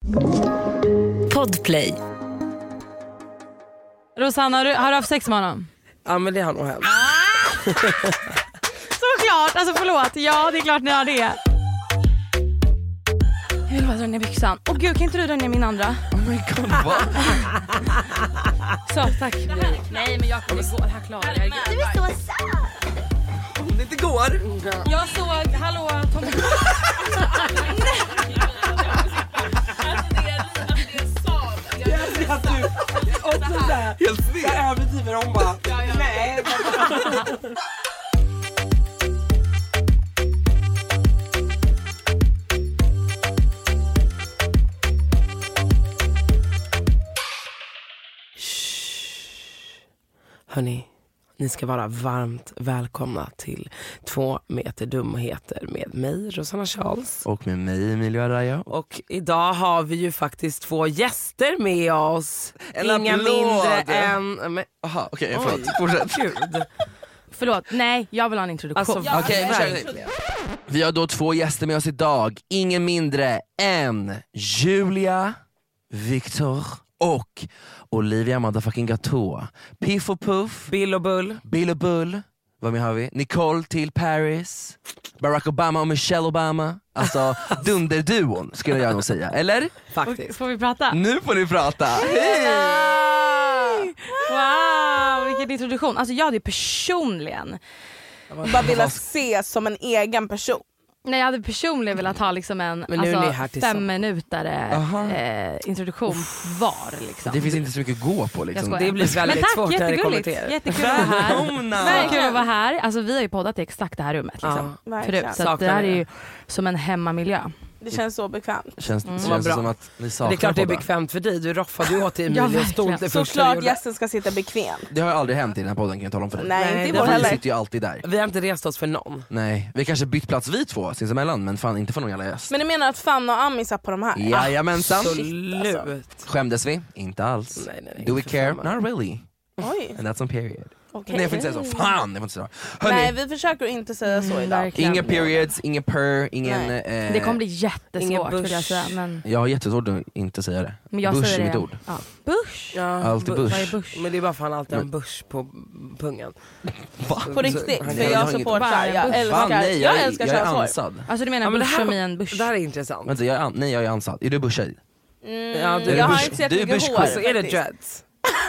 Podplay. Rosanna, har du haft sex med honom? Ja, men det har nog hänt. Såklart, alltså förlåt. Ja, det är klart ni har det. Jag vill bara dra ner byxan. Åh gud, kan inte du dra ner min andra? Oh my god, vad? Så, tack. Nej, men jag kommer gå. Det här klarar jag. Du är så söt. Om det inte går. Jag såg, hallå Tommy. Helt sned. Jag överdriver om bara. Nej. Hörni, ni ska vara varmt välkomna till 2 meter dumheter med mig, Rosanna Charles. Och med mig, Emilio Araya. Och idag har vi ju faktiskt 2 gäster med oss. En Inga applåd. mindre än... Jaha, okej, förlåt. Fortsätt. Gud. Förlåt, nej, jag vill ha en introduktion. Alltså, Okej, verkligen. Vi har då 2 gäster med oss idag. Ingen mindre än Julia, Victor och Olivia motherfucking Gato. Piff och Puff, Bill och Bull. Bill och Bull. Vad mer har vi? Nicole till Paris, Barack Obama och Michelle Obama. Alltså dunderduon skulle jag nog säga, eller? Faktiskt. Får vi prata? Nu får ni prata. Hej! Wow, vilken introduktion. Alltså jag hade personligen bara vilja ses som en egen person. Nej, jag hade personligen velat ha liksom en Men nu är ni här alltså, tillsammans. 5 minuter introduktion var liksom. Det finns inte så mycket att gå på Jag liksom. skojar. Det blir väldigt Men tack, svårt när det kommer jättegulligt. till er. Jättekul att vara här. Välkomna! Verkligen att vara här. Alltså vi har ju poddat i exakt det här rummet liksom. Ja, verkligen. Förut. Så att Saknar det här är det. ju som en hemmamiljö. Det känns så bekvämt. Känns Vad det bra. som att ni saknar Det är klart det är podden? bekvämt för dig. Du roffade ju åt till Ja, Emilio och stod verkligen. det första du Såklart gjorde. gästen ska sitta bekvämt. Det har ju aldrig hänt i den här podden, kan jag tala om för dig. Nej, Nej, inte det i vår var- Vi heller. sitter ju alltid där. Vi har inte rest oss för någon. Nej, vi kanske bytt plats vi 2 sinsemellan, men fan inte för någon jävla gäst. Men du menar att Fanna och Ami satt på de här? Jajamensan. Absolut. Skämdes vi? Inte alls. Nej, Do we för care? fan. Not really. Oj, And that's on period. okej. Nej, jag får inte säga så. Fan, jag får inte säga så. Nej, Hörni, vi försöker inte säga så idag. verkligen. inga periods, ingen purr, ingen... Nej. Det kommer bli Ingen jättesvårt bush. vill jag säga. Men Jag har jättesvårt att inte säga det. jag Bush säger är mitt det. ord. Ja. Bush? Ja, Alltid bush. Vad är bush? Men det är bara för han alltid har en bush på pungen. Va? På riktigt, Han- för jag jag har inget- supportar. Jag Bush. älskar, Fan, nej, jag älskar jag är könshår. ansad. Alltså du menar Ja, men det bush här- som i en bush? Det här är intressant. Vänta, nej, jag är ansad. Är du bushad? Ja, Jag du- har bush- inte sett du är mycket bush hår queen. Så är det faktiskt. dreads.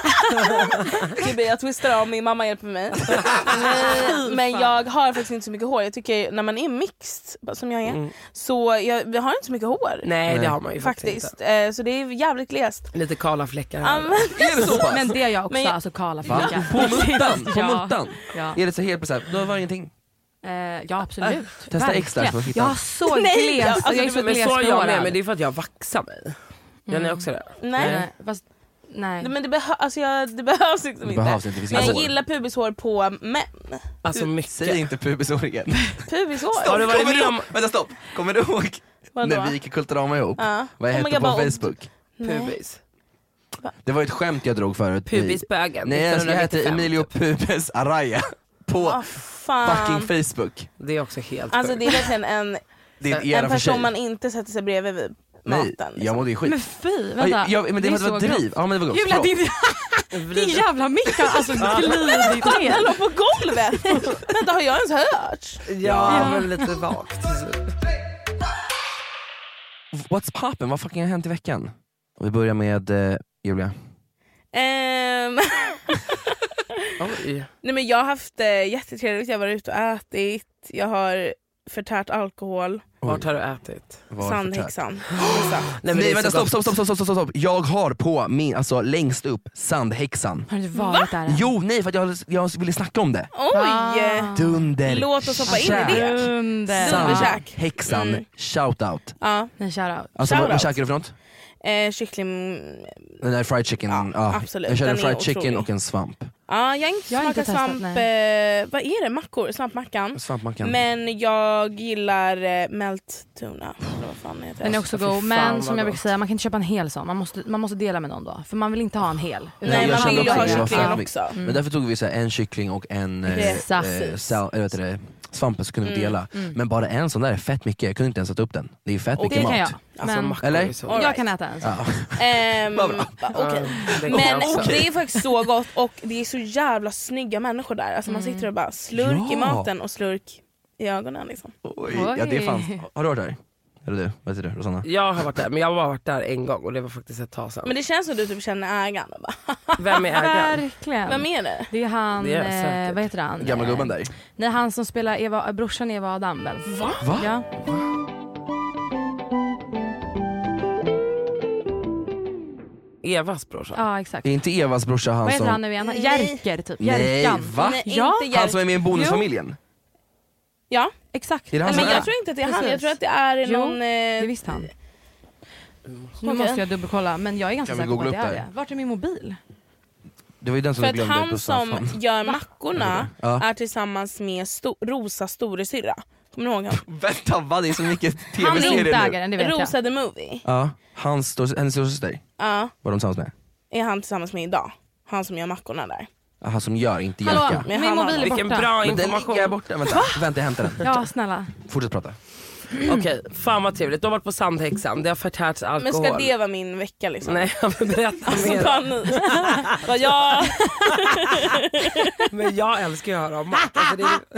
Gud, jag twistar av, min mamma hjälper mig. Nej, men jag har faktiskt inte så mycket hår. Jag tycker när man är mixed, som jag är, så jag har inte så mycket hår. Nej, det Nej. har man ju faktiskt Faktiskt. Så det är jävligt glest. Lite kala fläckar här. Är det så? Men det är jag också, Men jag- alltså kala Va? fläckar. På muttan? På Ja. muttan? Ja, Är det så helt såhär, då var det ingenting? ja absolut. Testa extra Verkligen. för att hitta. Jag har så Nej, gles, alltså, jag är så Men gles så är jag med, hårad. men det är för att jag vaxar mig. Gör ni också det? Nej. Fast, nej. Men det, det behövs liksom Det inte. behövs inte, det finns Men jag hår. gillar pubishår på män. Alltså Säg mycket. inte pubishår igen. Pubishår? Har du varit Kommer med du om ihåg- Vänta stopp, kommer du ihåg Vadå? när vi gick i Kulturama ihop? Ja. Vad jag Oh my hette God, på vad- Facebook? pubis? Det var ett skämt jag drog förut. Pubisbögen. Nej, jag hette 1995, Emilio typ. Pubes Araya på Vad fan. fucking Facebook. Det är också helt Alltså sjukt. det är verkligen en Det är era person för sig. man inte sätter sig bredvid vid Nej, maten. jag Liksom. mådde ju skit. Men fy, vänta. Ja, men det var så driv. grovt. Ja, men det var gott. Julia, din jävla mick har alltså glidit Den ner. låg på golvet! Vänta, har jag ens hört? Ja, Ja. men lite vagt. What's poppin'? Vad fucking har hänt i veckan? Och vi börjar med Julia. Oj. Nej, men jag har haft jättetrevligt, jag har varit ute och ätit, jag har förtärt alkohol, Vart har du ätit? Sandhäxan. Nej, Nej, det är vänta, så stopp, gott. stopp. Jag har på min, alltså längst upp, Sandhäxan. Har du varit där än? Jo, nej, för att jag ville snacka om det. Oj! Dunder. Låt oss hoppa in i det. Under. Dunderkäk. Sandhäxan, Mm. shoutout. Ja, En shoutout. Alltså vad Shoutout. käkar du för något? kyckling. Den där fried chicken, Ja, absolut. jag körde en Den är fried chicken otrolig. och en svamp. Ja, jag har inte Jag har inte smakat testat, svamp. nej. Vad är det? Mackor? Svampmackan. Svampmackan. Men jag gillar melt tuna. Vad fan heter Den det? är också Fy god, fan, men vad som jag brukar gott. säga, man kan inte köpa en hel sån. Man måste dela med någon då, för man vill inte ha en hel. Nej, jag man kände vill ju också ha att det var kycklingen för också. Men därför tog vi så här, en kyckling och en Exakt. vad heter det? svampen så kunde vi dela. Men bara en sån där är fett mycket. Jag kunde inte ens äta upp den. Det är ju fett mycket mat. Det kan jag. Alltså, Men, Eller? jag kan äta en sån. Okej. Men det är faktiskt så gott och det är så jävla snygga människor där. Alltså man sitter och bara slurk i maten och slurk i ögonen liksom. Oj. Ja, det är fan. Har du varit där? Eller du? Vad heter du? Rosanna? Jag har varit där, men jag har bara varit där en gång och det var faktiskt ett tag sedan. Men det känns som att du typ känner ägaren och bara, Vem är ägaren? Verkligen. vem är det? Det är han, Det är säkert. vad heter han? Gamla gubben där. Nej, han som spelar brorsan Eva Adam väl? Va? Ja. Evas brorsa. Ja, exakt. Är inte Evas brorsa han Vad heter som... han nu igen? Nej. Jerker typ. Nej, Jerkan. va? Nej, Ja, inte Han som är med i Bonusfamiljen? Ja, Exakt. Är det han men som jag tror inte att det är han. Precis. Jag tror att det är Jo, någon... Det är visst han. Nu måste jag dubbelkolla, men jag är ganska Kan vi säker på googla att det upp är det? det. Vart är min mobil? Det var ju den som För du att glömde han på som Safan. gör mackorna Ja. är tillsammans med Rosa storasyrra. Kommer du ihåg han? Vänta, vad? Det är så mycket Han är inte tv-serier nu. ägaren, det vet jag. Rosa the movie. Ja, hennes storasyster Ja, var de tillsammans med. är han tillsammans med idag. Han som gör mackorna där. Han som gör, inte Hallå, Jerka. Men min han har- mobil är Vilken borta. bra Men den information. ligger borta. Vänta, jag hämtar den. Ja, snälla. Fortsätt prata. Okej, fan vad trevligt. Du har varit på Sandhäxan, det har förtärts Men alkohol. ska det vara min vecka liksom? Nej, jag vill berätta Så mer. bara ni. Bara, ja. Men jag älskar ju att höra om mat. Alltså,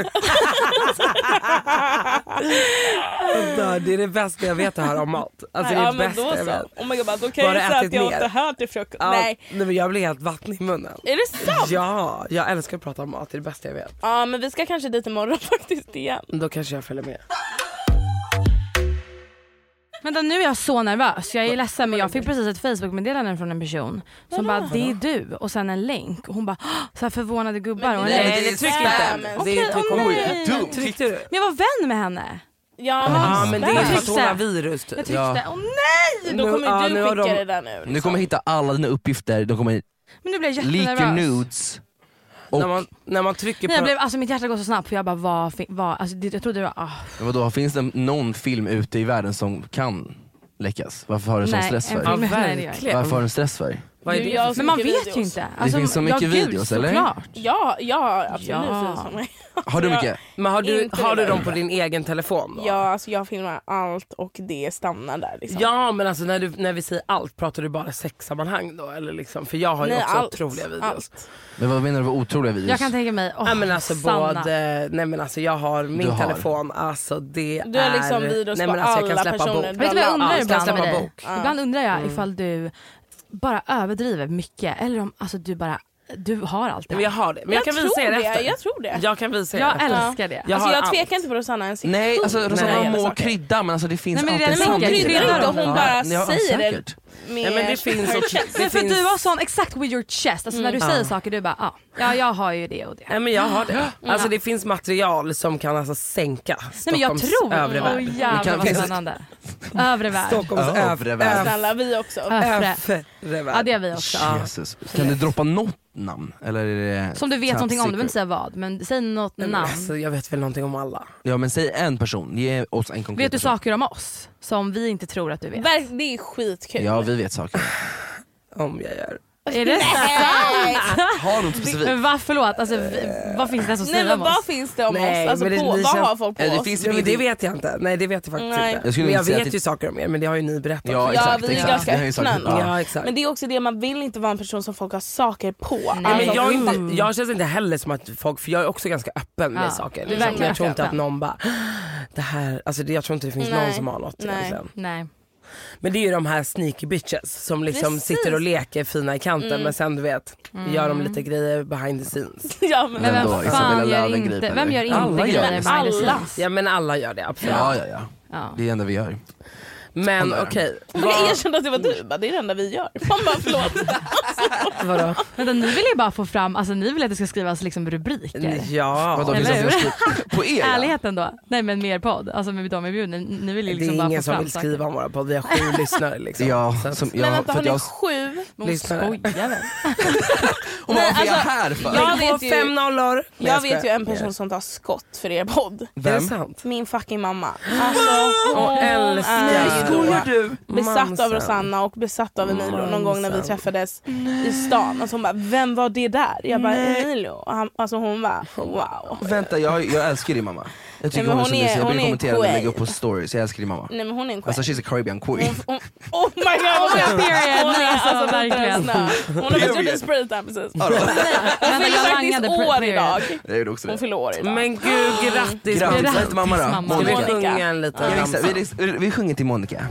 det är det bästa jag vet att höra om mat. Alltså, det är Ja det men bästa då jag vet. så. Oh my god, bara, då kan Har jag du säga att ätit jag åt mer? det här till frukost. Ja, Nej, men jag blir helt vatten i munnen. är det sant? Ja, jag älskar att prata om mat, det är det bästa jag vet. Ja men vi ska kanske dit imorgon faktiskt igen. Då kanske jag följer med. Vänta, nu är jag så nervös. Jag är ledsen, men jag fick precis ett Facebook-meddelande från en person som bara, det är du, och sen en länk. Och hon bara, så här förvånade gubbar. Och en Nej, länk. Nej, det tryck inte. Det är Okej, nej. Dumt. Tryckte du? Men jag var vän med henne. Ja men, Ja, men det är för att hon har tryckte. virus typ. Jag tryckte, Ja. åh nej! då kommer Ja, du nu har skicka de- det där nu. Nu kommer jag hitta alla dina uppgifter. De kommer Men nu blev jag leak your jättenervös. nudes. Och När man trycker Nej, på... alltså mitt hjärta går så snabbt för jag bara alltså, jag trodde det var vadå, finns det någon film ute i världen som kan läckas? Varför har du sån nej, stress en för? film, Ja, nej, det gör jag inte. verkligen. Varför har du en stress för? Vad är det? Jag har så Men man mycket vet videos. ju inte. Alltså, finns så mycket videos, eller? Såklart. Ja, jag absolut Ja. finns för mig. Har du Jag- mycket? Men har du Inte det dem där. på din egen telefon då? Ja, alltså jag filmar allt och det stannar där liksom. Ja, men alltså när vi säger allt, pratar du bara sexsammanhang då? Eller liksom? För jag har ju Nej, också allt. otroliga videos. Allt. Men vad menar du med otroliga videos? Jag kan tänka mig, Ja, men alltså Sanna. både, nej men alltså jag har min Du har. telefon, alltså det Du har är... liksom videos nej, på men alltså, jag alla kan släppa personer. bok. Vet du vad jag undrar Ja, jag ska ibland med släppa dig? bok. Ja. Ibland undrar jag ifall du bara överdriver mycket eller om alltså, du har allt det Men jag här. har det, men jag kan visa tror er det, efter. jag tror det. Jag kan visa er Jag efter. älskar det. Jag Alltså har jag allt. tvekar inte på Rosanna en sekund. Nej, alltså när det Rosanna gäller må saker. krydda, men alltså det finns Nej, men det är alltid det Men hon säkert. kryddar Kryddar inte, hon? hon bara Ja, säger det säkert. med Ja, men det finns her också- chest. det Men för att finns- du var sån exakt with your chest, alltså när du säger saker du bara ja jag har ju det och det. Nej men jag har det. Alltså det finns material som kan alltså sänka Nej, men jag Stockholms tror, övre värld. åh jävlar kan- vad finns- spännande. Övre värld. Stockholms Övre värld. Snälla vi också. Övre. värld. Ja det har vi också. Jesus. Kan du droppa något namn? Eller är det Som du vet top någonting om, du behöver inte secret? säga vad, men säg något Nej, men namn. alltså, jag vet väl någonting om alla. Ja, men säg en person. Ge oss en konkret Vet du person. saker om oss som vi inte tror att du vet? Det är skitkul. Ja, vi vet saker. Om jag gör. Är det Nej. Har du något specifikt? Men vad, förlåt, alltså, vad finns det som Nej säger men om vad oss? finns det om Nej, oss? Alltså men det- på, det vad känns- har folk på det oss? finns Ja, men det vet jag inte. Nej det vet jag faktiskt Nej. inte. Jag skulle Men jag inte säga vet att ju saker om er, men det har ju ni berättat. Ja, Ja exakt. vi är exakt. ganska Det har ju sagt- öppna. Ja, exakt. Men det är också det, man vill inte vara en person som folk har saker på. Ja, men Alltså, jag känns inte heller som att folk, för jag är också ganska öppen med Ja, saker. du är Liksom. verkligen Jag tror inte att öppen. någon bara, det här, alltså jag tror inte det finns Nej. någon som har något. Nej. Liksom. Nej. Men det är ju de här sneaky bitches som liksom Precis. sitter och leker fina i kanten men sen du vet, gör de lite grejer behind the scenes. ja, men, Men Vem vem då? Isabella fan gör Löwengrip, inte, eller? vem gör inte Alla gör grejer det. behind the Alla. scenes? Ja men alla gör det absolut. Ja. Ja. Det är det enda vi gör. Men Håller. okej. men jag erkände att det var du, bara, det är det enda vi gör. Man bara förlåt. Vadå? Vänta, ni vill ju bara få fram, alltså ni vill att det ska skrivas liksom rubriker. Ja. Vadå, finns Eller det hur? som skriver- På er? Ja. Ärligheten då? Nej men mer podd, alltså med de är bjudna. Ni vill ju Det liksom är bara ingen få som fram vill saker. skriva om våra podd, vi har 7 lyssnare liksom. Ja, Så att- som, Men ja, vänta, för har att ni jag... 7? Men lyssnare. skojar väl? Och varför är jag alltså, här för? jag Lägg på vet ju- 5 nollor. Nej, Jag vet ju skojar. en person som tar skott för er podd. Är det sant? Min fucking mamma. Alltså, Hon älskar Skojar du? besatt av Rosanna och besatt av Emilio någon gång när vi träffades i stan. Alltså hon bara, vem var det där? Jag bara, Emilio. Och alltså hon bara, wow. Vänta, jag älskar din mamma. Jag tycker hon är så mysig. Jag brukar kommentera när jag lägger upp på stories. Jag älskar din mamma. Nej men hon är en queen. Alltså she's a Caribbean queen. Oh my god, period. hon är alltså verkligen. Hon har varit ute i spraytan precis. Hon fyller faktiskt år idag. Hon fyller år idag. Men gud, grattis. Grattis till mamma då. Monica. Vi sjunger en liten ramsa. Vi sjunger till Monica.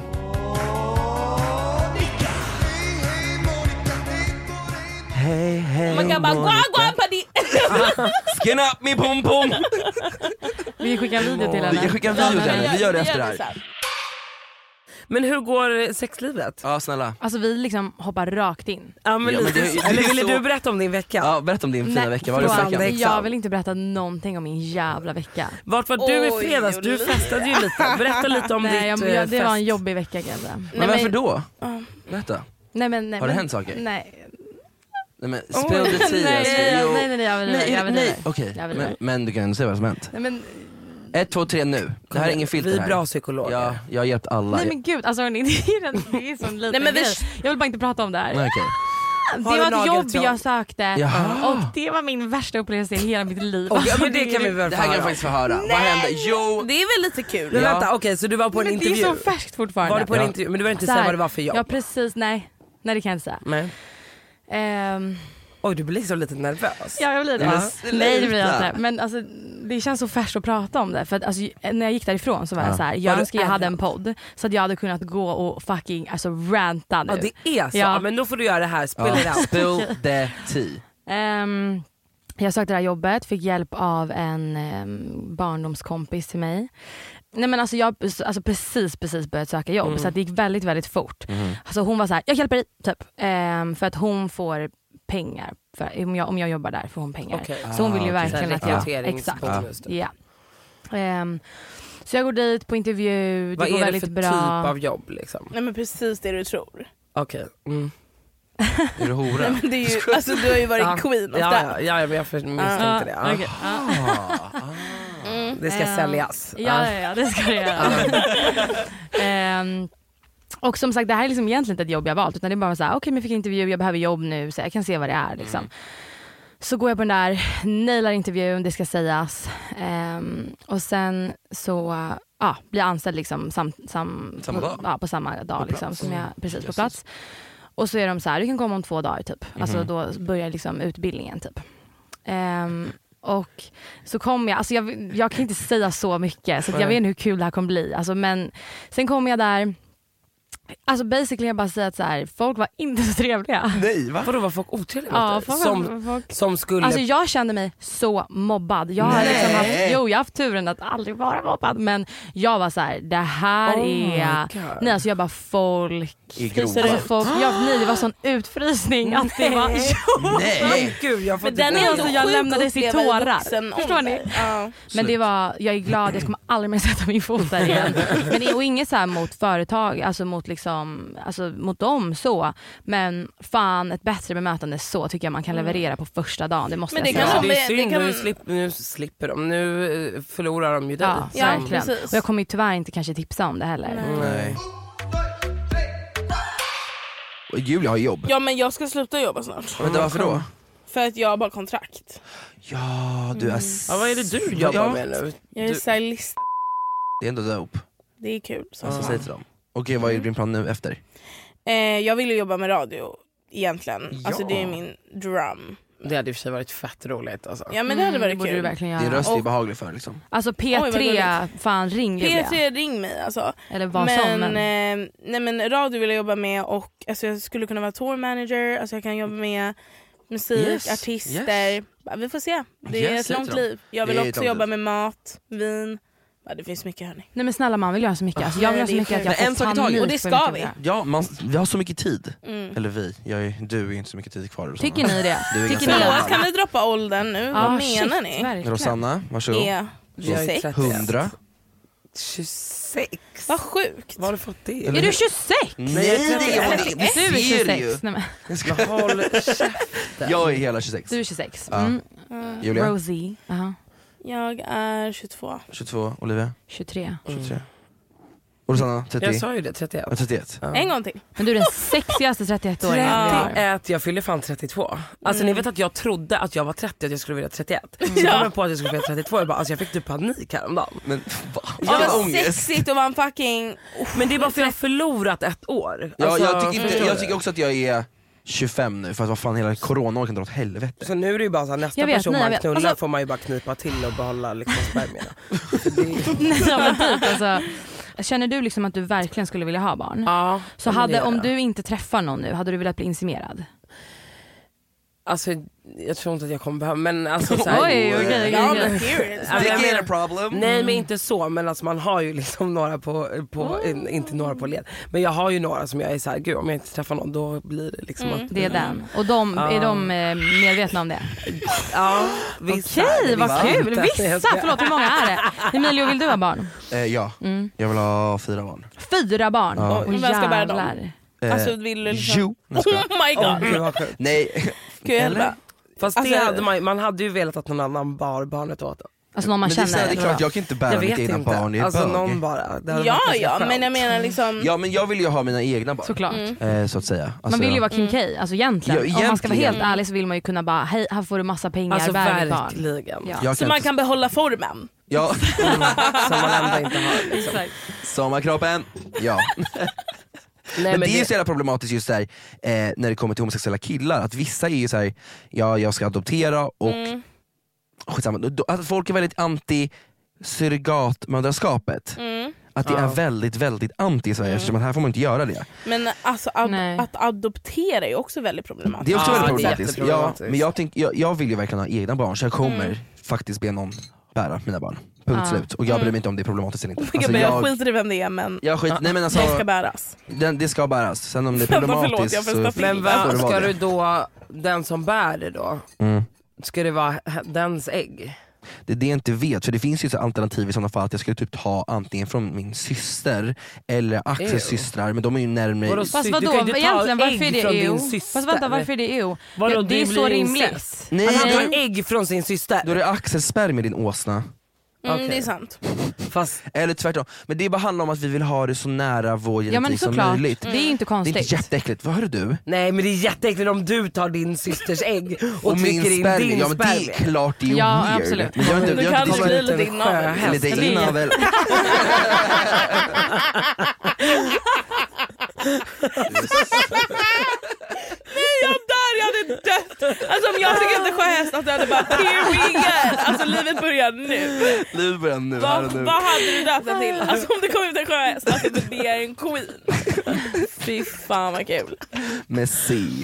Hey, hey, man kan bara guan paddy. Skin up me pom pom. Vi skickar en video till henne. Vi kan skicka en video till henne. Vi gör det efter det här. Men hur går sexlivet? Ja, snälla. Alltså vi liksom hoppar rakt in. Ja, men eller ville du berätta om din vecka? Ja, berätta om din fina vecka. Vad var det veckan? Jag vill inte berätta någonting om min jävla vecka. Vart var du i fredags? Du festade ju lite. Berätta lite om ditt fest. Det var en jobbig vecka kanske. Men varför då? Berätta. Nej, har det hänt saker? Nej. Nej men spill the tea. Nej, jag vill okej. Men du kan säga vad som hänt. Nej, men 1, 2, 3 nu. Det här är ingen filter här. Vi är bra psykologer. Ja, jag har hjälpt alla. Nej men gud, alltså det är sån liten grej. Jag vill bara inte prata om det här. Nej, okay. Det var ett jobb jag sökte. Och det var min värsta upplevelse i hela mitt liv. Ja, men det kan vi väl det här kan jag faktiskt få höra. Vad hände? Jo, det är väl lite kul. Men vänta, okej, så du var på en intervju. Det är så färskt fortfarande. Var du på en intervju? Men du vill inte säga vad det var för jobb? Ja precis, nej det kan jag inte säga. Nej. Oj, du blir så lite nervös. Ja, jag blir det. Nej, det blir jag inte. Men alltså, det känns så färskt att prata om det. För att, alltså, när jag gick därifrån så var jag så här, jag önskar jag hade en podd. Så att jag hade kunnat gå och fucking ranta nu. Ja, det är så. Ja. Men då får du göra det här. Spill the tea. Jag sökte det här jobbet, fick hjälp av en barndomskompis till mig. Nej men alltså jag precis börjat söka jobb så att det gick väldigt, väldigt fort. Alltså hon var så här, jag hjälper dig typ. För att hon får pengar för, om jag jobbar där får hon pengar. Okay. Så hon vill ju verkligen att jag exakt. Ja. Så jag går dit på intervju. Vad det går är väldigt det för bra. typ av jobb liksom? Nej men precis det du tror. Okej. Är du hora? Nej, men det är ju, alltså, du har ju varit queen of that. Ja, men jag misstänkte det. Okay. Det ska säljas. Ja, det ska det göra. Och som sagt, det här är liksom egentligen inte ett jobb jag valt, utan det är bara så här, okej, men jag fick intervju, jag behöver jobb nu, så jag kan se vad det är liksom. Så går jag på den där, nailar intervjun, det ska sägas. Och sen så blir jag anställd liksom samma dag? på samma dag liksom, som jag precis på plats. Och så är de så här, du kan komma om 2 dagar typ. Alltså då börjar liksom utbildningen typ. Och så kom jag, alltså jag kan inte säga så mycket, så jag vet inte hur kul det här kommer bli. Alltså, men sen kom jag där. Alltså basically jag bara säger att så här, folk var inte så trevliga. Nej, va? Vadå, var folk otrevliga? Ja, som skulle... Alltså jag kände mig så mobbad. Jag har liksom jag har haft turen att aldrig vara mobbad, men jag var så här, det här är... Nej, alltså jag bara folk... Det var sån utfrysning att det var... Nej! Gud, jag får den är alltså, jag lämnades i tårar. Förstår ni? Ja. Men det var, jag är glad, jag kommer aldrig mer sätta min fot där igen. Men det är inget så här mot företag, alltså mot liksom, alltså mot dem så. Men fan, ett bättre bemötande så tycker jag man kan leverera på första dagen. Det måste men jag säga. Det är synd, nu slipper de. Nu förlorar de ju dig. Ja, verkligen. Och jag kommer ju tyvärr inte kanske tipsa om det heller. Nej. Och Julia har jobb. Ja, men jag ska sluta jobba snart. Vänta, varför då? För att jag har bara kontrakt. Ja, du är... Ja, vad är det du jobbar med nu? Jag är stylist. Det är ändå dope. Det är kul. Så säg till dem. Okej, vad är din plan nu efter? Jag vill ju jobba med radio egentligen. Ja. Alltså det är min dröm. Det hade i och för sig varit fett roligt alltså. Ja, men det hade varit kul. Du verkligen göra. Din röst är behaglig för liksom. Alltså P3, fan ring P3 ring mig alltså. Eller vad som. Nej men radio vill jag jobba med, och alltså, jag skulle kunna vara tour manager. Alltså jag kan jobba med musik, artister. Yes. Vi får se. Det är ett långt liv. Jag vill också jobba med mat, vin. Ja, det finns mycket, hörni. Nej men snälla, man vill göra så mycket. Alltså, jag vill göra så mycket att jag får panik. Och det ska vi. Ja, vi har så mycket tid. Eller du är inte så mycket tid kvar. Rosanna. Tycker ni det? Förlåt, kan ni droppa åldern nu? Vad menar ni? Verkligen. Rosanna, varsågod. 100. 26. Vad sjukt. Var har du fått det? Är du 26? Nej, det är du är 26. Nej, men. Håll käften. Jag är hela 26. Du är 26. Julia? Rosie. Jag är 22. 22. Olivia? 23. 23. Och Sanna, 30? Jag sa ju det, 31. 31. Ja. En gång till. Men du är den sexigaste 31-åringen. 31, jag fyller fan 32. Alltså ni vet att jag trodde att jag var 30, att jag skulle vilja 31. Så jag kom på att jag skulle vilja 32. Jag bara, alltså jag fick typ panik häromdagen. Men det var sexigt och man fucking... Men det är bara för att jag har förlorat ett år. Ja, alltså, jag tycker också att jag är 25 nu, för att vad fan hela corona kan dra åt helvete. Så nu är det ju bara så här, nästa person man knullar får man ju bara knipa till och behålla liksom spermierna. Ja, men typ, alltså, känner du liksom att du verkligen skulle vilja ha barn? Ja. Så hade, om du inte träffar någon nu, hade du velat bli inseminerad? Alltså jag tror inte att jag kommer behöva, men alltså såhär, okej. Det problem. Nej, men inte så, men alltså man har ju liksom några på inte några på led. Men jag har ju några som jag är såhär, gud om jag inte träffar någon då blir det liksom att det är den. Och är de medvetna om det? Ja, vissa. Okej, vad kul. Vissa, förlåt, hur många är det? Emilio, vill du ha barn? Ja, jag vill ha 4 barn. 4 barn? Ja. Och vem ska bära dem? Alltså vill du liksom... Oh my god. Nej. Eller? Fast alltså, det hade man hade ju velat att någon annan bar barnet åt. Alltså någon man men känner. Det är klart, jag kan inte bära mitt egna barn. Jag är alltså bög. någon bara. Ja, men jag menar liksom... Ja, men jag vill ju ha mina egna barn. Såklart. Så att säga. Alltså, man vill ju vara Kim K. Alltså egentligen. Om man ska vara helt ärlig så vill man ju kunna bara, hej, här får du massa pengar. Alltså verkligen. Ja. Så man kan behålla formen. Ja. Som man ändå inte har. Liksom. Sommarkroppen. Ja. Nej, men det är ju så jävla problematiskt just där när det kommer till homosexuella killar, att vissa är ju såhär, ja jag ska adoptera och att folk är väldigt anti surrogatmödraskapet. Att det är väldigt, väldigt anti i Sverige eftersom att här får man inte göra det. Men alltså att adoptera är också väldigt problematiskt. Det är också väldigt problematiskt. Ja, men jag vill ju verkligen ha egna barn, så jag kommer faktiskt be någon bära mina barn. Punkt slut. Och jag bryr mig inte om det är problematiskt eller inte. Alltså, jag skiter i vem det är, men alltså, det ska bäras. Det ska bäras. Sen om det är problematiskt men vad ska du då, den som bär det då? Ska det vara dens ägg? Det är det jag inte vet, för det finns ju så alternativ i sådana fall att jag skulle typ ta antingen från min syster eller Axels systrar, men de är ju närmare. Fast vadå, egentligen varför är det EU? Fast vänta, varför är det EU? Det är så rimligt. Nej. Han tar ägg från sin syster. Då är det Axels spermier, din åsna. Det är sant. Eller tvärtom. Men det bara handlar om att vi vill ha det så nära vår genetik som möjligt. Det är ju inte konstigt. Det är inte jätteäckligt, vad hör du? Nej, men det är jätteäckligt om du tar din systers ägg och min trycker in din ja, men det är klart det är weird. Absolut. Men jag du kan inte bli lite innavel. Lite innavel. Nej, jag hade dött. Alltså om jag fick inte sjöhäst att jag hade bara period. Alltså livet börjar nu. Livet börjar nu. Vad hade du döpt till? Alltså om det kom ut en sjöhäst, alltså det är en queen. Fy fan vad kul. Messi.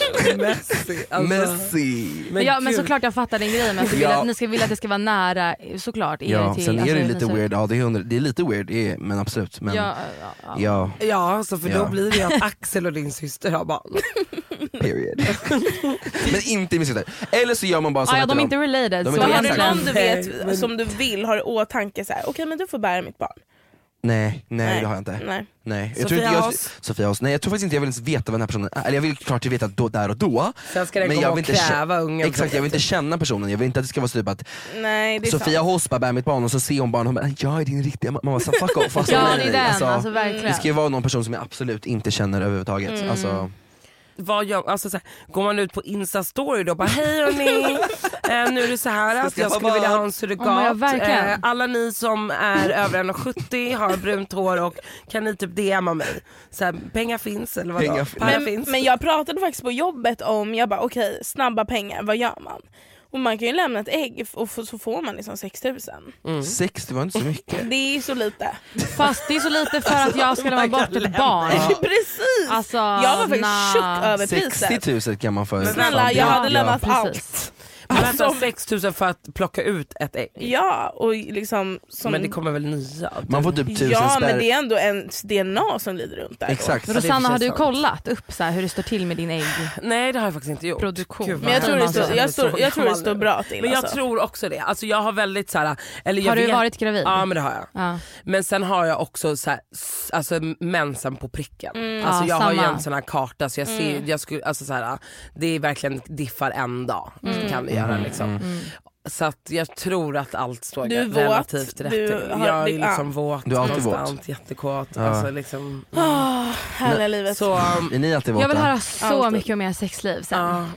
Men såklart jag fattar den grejen, men att ni ska vilja att det ska vara nära, såklart. Ja, till, sen är det lite weird. Ja, det är lite weird, men absolut. Men, ja, så för då blir det att Axel och din syster har barn. Period. Men inte min syster. Eller så gör man bara så att de är inte related. De så har du någon du vet som du vill har i åtanke så här, okej, men du får bära mitt barn. Nej, det har jag inte. Nej. Sofia Haas. Nej, jag tror faktiskt inte jag vill ens veta vad den här personen är. Eller jag vill klart veta där och då. Sen ska det men jag vill inte kräva ungen. Exakt, jag vill inte känna personen. Jag vill inte att det ska vara typ att Sofia Haas bär mitt barn och så ser hon barn och hon bara, jag är din riktiga mamma, så fuck off. Alltså, ja, det är den, alltså verkligen. Det ska ju vara någon person som jag absolut inte känner överhuvudtaget. Alltså alltså, så här, går man ut på Insta-story då bara, hej hörni, nu är det så här att jag skulle vilja ha en surrogat. Alla ni som är över 1,70 har brunt hår och kan ni typ DMa mig. Så här, pengar finns eller vadå? Men jag pratade faktiskt på jobbet om, jag bara okej, snabba pengar, vad gör man? Och man kan ju lämna ett ägg och så får man liksom 6 000. 60 var inte så mycket. Det är så lite. Fast det är så lite för att jag ska lämna bort ett barn. Precis. Alltså, jag var faktiskt chock över priset. 60 000 kan man få. Snälla, jag hade lämnat allt. Alltså 6 000 för att plocka ut ett ägg. Ja, och liksom men det kommer väl nya. Man får typ 1000 ja, men det är ändå en DNA som lider runt där. Exakt. Rosanna, har du kollat upp så här, hur det står till med din ägg? Nej, det har jag faktiskt inte gjort. Produktion. Men jag tror det står bra till. Men jag tror också det. Alltså jag har väldigt så här, eller jag har du varit gravid? Ja, men det har jag. Ja. Men sen har jag också så här, alltså mensen på pricken. Alltså jag har ju en sån här karta så jag ser jag skulle, alltså så här, det är verkligen diffar en dag. Kan det göra liksom. Så att jag tror att allt står relativt rätt. Jag är liksom våt, du är alltid konstant, jättekåt. Alltså liksom, härliga livet. Så, är ni alltid våta? Jag vill höra så mycket om era sexliv sen.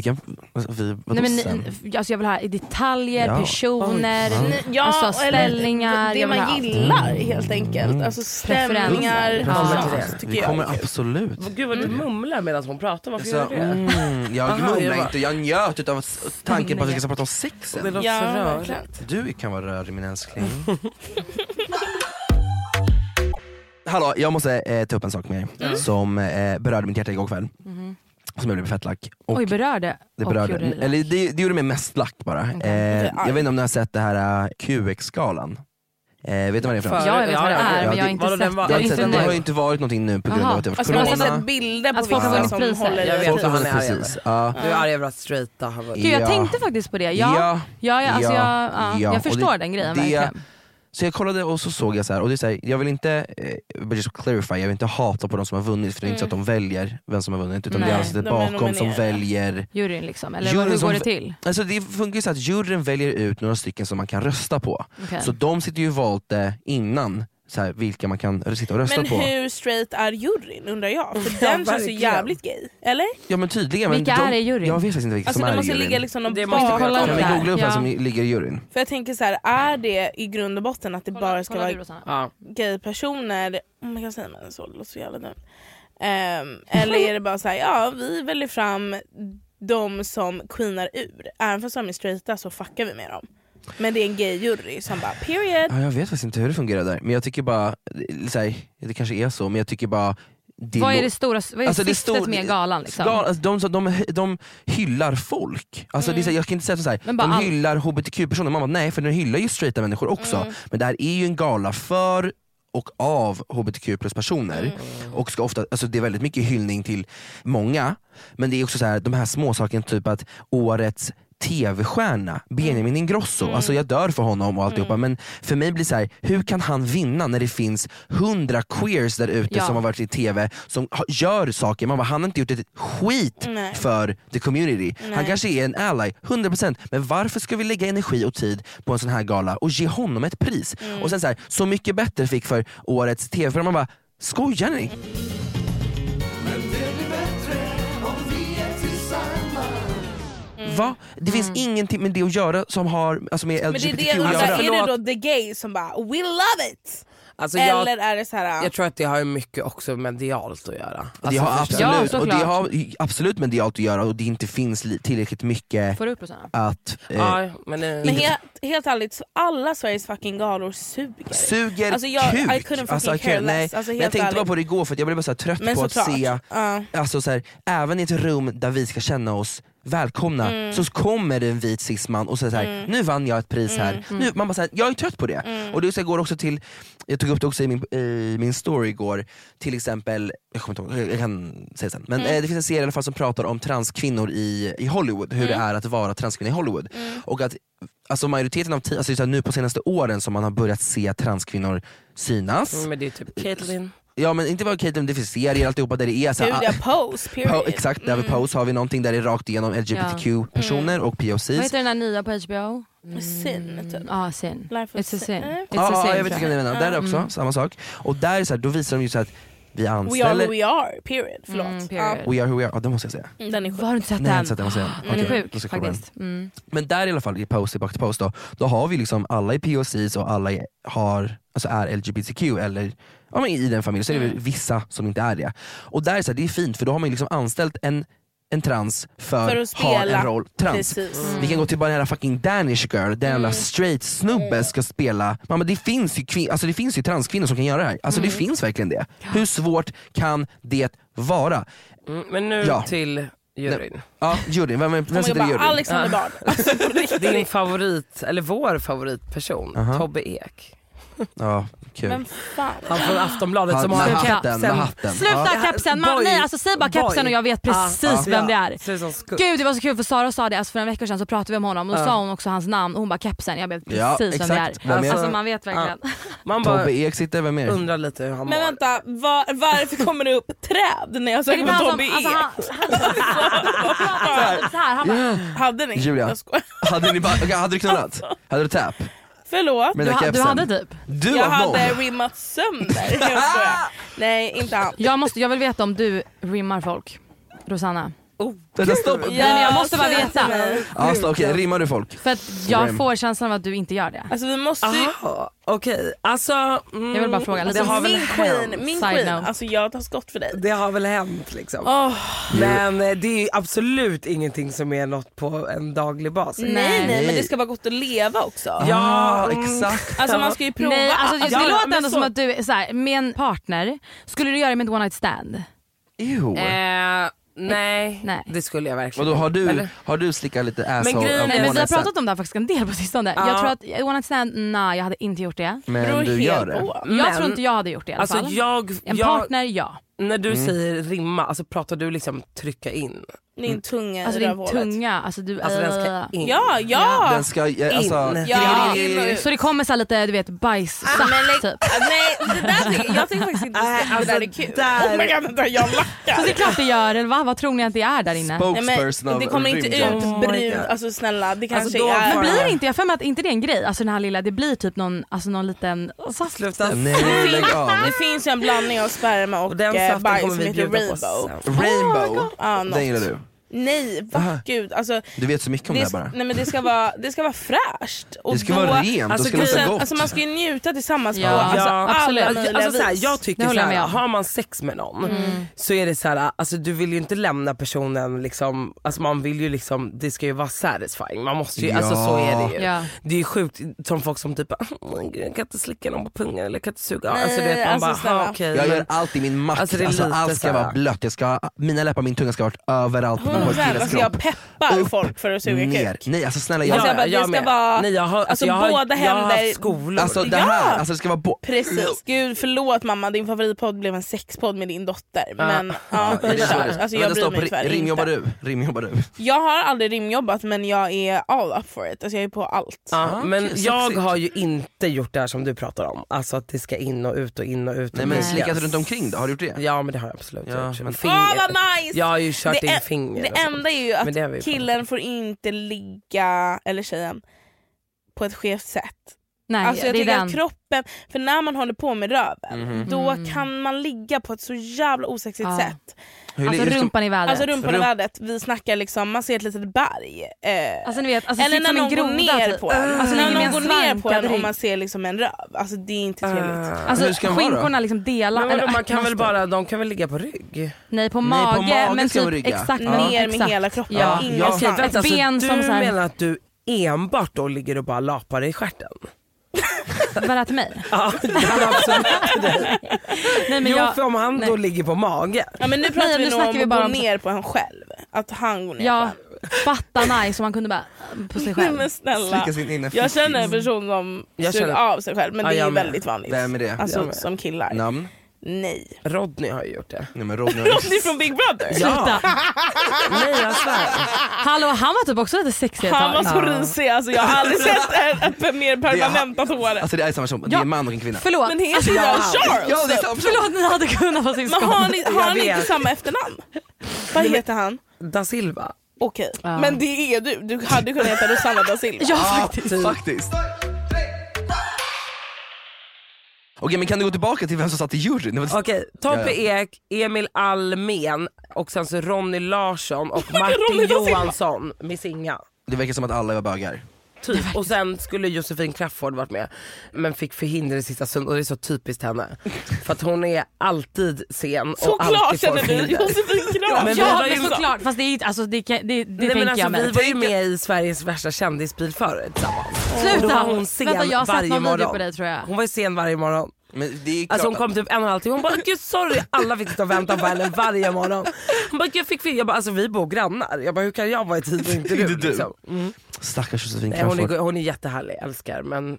Jag vill ha i detaljer, personer, alltså ställningar. Det man gillar helt enkelt. Alltså stämningar. Vi kommer absolut. Gud vad du mumlar medan hon pratar. Varför gör du det? Jag mumlar inte, jag njöt av tanken på att vi ska prata om sexen. Det låter så rörigt. Du kan vara rörig min älskling. Hallå, jag måste ta upp en sak med er som berörde mitt hjärta igår kväll. Som jag blev fett lack. Oj, berörde? Eller det gjorde mig mest lack bara. Jag vet inte om ni har sett det här QX-skalan. Vet du vad det är för något? Ja, jag vet vad det är, men jag har inte sett det. Det har ju inte varit någonting nu på grund av att det har varit corona. Man har sett bilder på vissa som håller. Jag vet vad han är precis. Du är arg över att straighta har varit. Jag tänkte faktiskt på det. Jag förstår den grejen verkligen. Så jag kollade och så såg jag så här, och det är så här, jag vill inte just clarify, jag vill inte hata på de som har vunnit, för det är inte så att de väljer vem som har vunnit, utan det är alltså bakom som väljer juryn liksom, eller hur går det till? Alltså det funkar ju så att juryn väljer ut några stycken som man kan rösta på. Så de sitter ju valt innan så här, vilka man kan sitta och rösta på. Men hur straight är juryn, undrar jag? För den känns ju jävligt gay, eller? Ja men tydligen. Vilka är i juryn? Jag vet faktiskt inte vilka alltså, som är i juryn. Det måste ligga liksom någon Kan vi googla upp som ligger i juryn? För jag tänker så här, är det i grund och botten att det bara ska vara gay-personer? Man kan säga men så, det låter så jävla dumt. Eller är det bara så här, vi väljer fram de som queenar ur. Även fast de är straighta så fuckar vi med dem. Men det är en gay-jury som bara, period. Ja, jag vet faktiskt inte hur det fungerar där. Men jag tycker bara, det kanske är så, men jag tycker bara vad är det stora, vad är syftet med galan liksom? De hyllar folk. Alltså det är, jag kan inte säga så här, de hyllar hbtq-personer. Man bara, nej, för de hyllar ju straighta människor också. Men det här är ju en gala för och av hbtq plus personer. Och ska ofta, alltså det är väldigt mycket hyllning till många. Men det är också så här, de här små sakerna, typ att årets tv-stjärna Benjamin Ingrosso, alltså jag dör för honom och alltihopa, men för mig blir det så här, hur kan han vinna när det finns 100 queers där ute som har varit i tv som gör saker, man bara, han har inte gjort ett skit för the community. Han kanske är en ally 100%, men varför ska vi lägga energi och tid på en sån här gala och ge honom ett pris? Och sen så mycket bättre fick för årets tv, för man bara, skojar ni? Va? Det finns ingenting med det att göra som har alltså med LGBTQ att göra. Är det då the gay som bara, we love it? Alltså eller är det så här? Jag tror att det har mycket också medialt att göra. Alltså, det har absolut, och det har absolut medialt att göra, och det inte finns tillräckligt mycket att men helt ärligt, alla Sveriges fucking galor suger alltså, I couldn't fucking care less. Alltså, jag tänkte bara på det igår, för att jag blev bara så trött på att se alltså, så här, även i ett rum där vi ska känna oss välkomna, så kommer det en vit cisman och säger såhär, nu vann jag ett pris här. Nu, man bara såhär, jag är trött på det. Och det går också till, jag tog upp det också i min story igår, till exempel, jag kommer inte ihåg, jag kan säga sen, men det finns en serie i alla fall som pratar om transkvinnor i Hollywood, hur det är att vara transkvinna i Hollywood. Och att alltså majoriteten av alltså nu på senaste åren som man har börjat se transkvinnor synas. Men det är typ Caitlyn. Ja, men inte bara Caitlyn, det finns serier alltihopa där det är så här, Pose, period. exakt, där vid Pose har vi någonting där det är rakt igenom LGBTQ-personer och POCs. Vad heter den där nya på HBO? Sin, typ. Sin. It's a sin. Ja, jag vet inte vad jag menar. Där är också samma sak. Och där är så här, då visar de ju så att vi anställer... We are who we are, period. Förlåt. We are who we are, det måste jag säga. Den är sjuk. Har du inte sett den? Nej, jag har den är sjuk faktiskt. Men där i alla fall i Pose, tillbaka till Pose då har vi liksom alla i POCs och alla är LGBTQ eller i den familjen, så är det vissa som inte är det. Och där är så här, det är fint, för då har man liksom anställt en trans för att ha en roll trans. Vi kan gå till bara den här fucking Danish girl, den jävla straight snubbe ska spela. Mamma, det finns ju transkvinnor som kan göra det här. Alltså det finns verkligen det. Hur svårt kan det vara? Men nu till juryn. Ja, juryn. Vem sitter i juryn? Alexander Bard. Din favorit, eller vår favoritperson, Tobbe Ek. Ja, Kul. Men fan. Han från Aftonbladet som har hatten. Sluta kepsen. Nej, alltså säg bara kepsen och jag vet precis vem det är. Gud, det var så kul för Sara sa det alltså, för en vecka sedan så pratade vi om honom och då sa hon också hans namn och hon bara kepsen. Jag vet precis vem det är. Alltså man vet verkligen. Man bara Tobbe Ek sitter, vem mer? Undrar lite hur han Men vänta, varför kommer det upp träd när jag söker på Tobbe Ek? Hade ni? Julia, hade du knullat? Hade du tap? Förlåt. Du hade typ. Jag hade rimmat sönder. Nej, inte han. Jag vill veta om du rimmar folk, Rosanna. Stopp. Jag måste bara veta. Okej, rimmar du folk? För att jag får känslan av att du inte gör det. Alltså vi måste okej, alltså jag vill bara fråga lite. det har väl min queen, alltså jag tar skott för dig. Det har väl hänt liksom. Men det är absolut ingenting som är något på en daglig basis. Nej, men det ska vara gott att leva också. Ja, exakt. Alltså man ska ju prova. Nej, alltså, det låter ändå som att du är så här, med en partner, skulle du göra det med ett one night stand? Nej, det skulle jag verkligen. Och då har du slickat lite asshole? Men vi har pratat om det här faktiskt en del på sistone. Jag tror att one night stand, nej jag hade inte gjort det. Men du gör det? Jag tror inte jag hade gjort det i alla fall. En partner, ja. När du säger rimma, alltså pratar du liksom trycka in? Din tunga alltså din tunga, alltså du den ska in. Ja. Den ska in. Så det kommer så lite, du vet, bajssaft typ. Nej, det där jag tycker faktiskt inte det där är kul. Oh my god, jag lackar. Så det är klart det gör, eller va? Vad tror ni att det är där inne? Spokesperson. Det kommer inte ut brun, alltså snälla, det kanske alltså, är. Men blir det inte, jag för mig att inte det är en grej, alltså den här lilla, det blir typ någon liten saft. Nej, lägg av. Det finns ju en blandning av sperma och bajs som heter Rainbow. Den gillar du? Nej, gud, alltså, du vet så mycket om det här bara. Nej men det ska vara fräscht och det ska vara rent, alltså, det ska låta gott. Alltså man ska ju njuta tillsammans på absolut. Alltså, såhär, jag tycker såhär, har man sex med någon så är det såhär, alltså du vill ju inte lämna personen liksom, alltså man vill ju liksom, det ska ju vara satisfying, man måste ju, alltså så är det ju. Det är ju sjukt som folk som typ jag kan inte slicka någon på pungen eller kan inte suga. Nej, alltså, vet, man alltså, bara, okay, jag gör allt i min makt, alltså, allt ska vara blött, mina läppar, min tunga ska vara överallt. Alltså jag peppar folk för att suga kuk. Nej, alltså snälla jag ska vara, nej, jag har, alltså båda händer skolor. Alltså det här, alltså det ska vara precis. Gud förlåt mamma, din favoritpodd blev en sexpodd med din dotter. Men alltså jag bryr mig tyvärr inte. Rimjobbar du? Jag har aldrig rimjobbat men jag är all up for it. Alltså jag är på allt. Men jag har ju inte gjort det här som du pratar om. Alltså att det ska in och ut och in och ut. Nej men slickat runt omkring då, har du gjort det? Ja men det har jag absolut gjort. Men vad nice! Jag har ju kört in finger. Det enda är ju att killen får inte ligga, eller tjejen, på ett skevt sätt. Nej, alltså jag tycker att kroppen, för när man håller på med röven då kan man ligga på ett så jävla osexigt sätt. Alltså rumpan i vädret. Alltså rumpan i vädret, vi snackar liksom, man ser ett litet berg. Alltså ni vet, alltså eller när någon går ner på en. Alltså när någon går ner på en och man ser liksom en röv. Alltså det är inte trevligt. Alltså skinkorna liksom delar. Men man kan väl bara, de kan väl ligga på rygg? Nej på mage, men typ exakt ner med hela kroppen. Ett ben som så här. Du menar att du enbart då ligger och bara lapar i stjärten? Var det till mig? Ja, det var absolut till dig. Nej, men för om han då ligger på mage. Ja men nu pratar vi nog om att gå ner på han själv. Att han går ner på han. Fatta nice, så man kunde bara på sig själv. Men snälla, jag känner en person som suger av sig själv. Men det är ju väldigt vanligt. Vem är det? Alltså som killar. Namn? Nej. Rodney har ju gjort det. Nej, men Rodney från Big Brother? Sluta. Nej jag svär. Hallå, han var typ också lite sexig. Han var så risig, alltså jag har aldrig sett ett mer permanentat hår. Alltså det är samma som, det är en man och en kvinna. Förlåt. Men heter jag Charles? Ja, det är samma. Förlåt, ni hade kunnat vara syskon. Men har ni inte samma efternamn? Vad heter han? Da Silva. Okej, men det är du. Du hade kunnat heta Rosanna Da Silva. Ja, faktiskt. Okej, men kan du gå tillbaka till vem som satt i juryn? Okej, Tobbe Ek, Emil Almen och sen så Ronny Larsson och Martin Johansson med Singa. Det verkar som att alla var bögar. Typ. Och sen skulle Josefin Crafoord varit med, men fick förhinder i sista stund, och det är så typiskt henne. För att hon är alltid sen så och alltid får förhinder. Josefin Crafoord. Men ja, men såklart. Fast det är alltså det tänker jag med. Vi var ju med i Sveriges värsta kändisbil förut tillsammans. Sluta. Hon sen vänta, jag har sett varje någon morgon. video på dig tror jag. Hon var ju sen varje morgon. Men det är alltså hon kom typ 1,5 timme. Hon bara gud sorry, alla fick sitta och vänta på henne varje morgon. Hon bara jag fick fel. Jag bara alltså vi bor grannar. Jag bara hur kan jag vara i tid och inte du liksom. Stackars Josefin Crafoord. Nej, hon är jättehärlig, älskar, men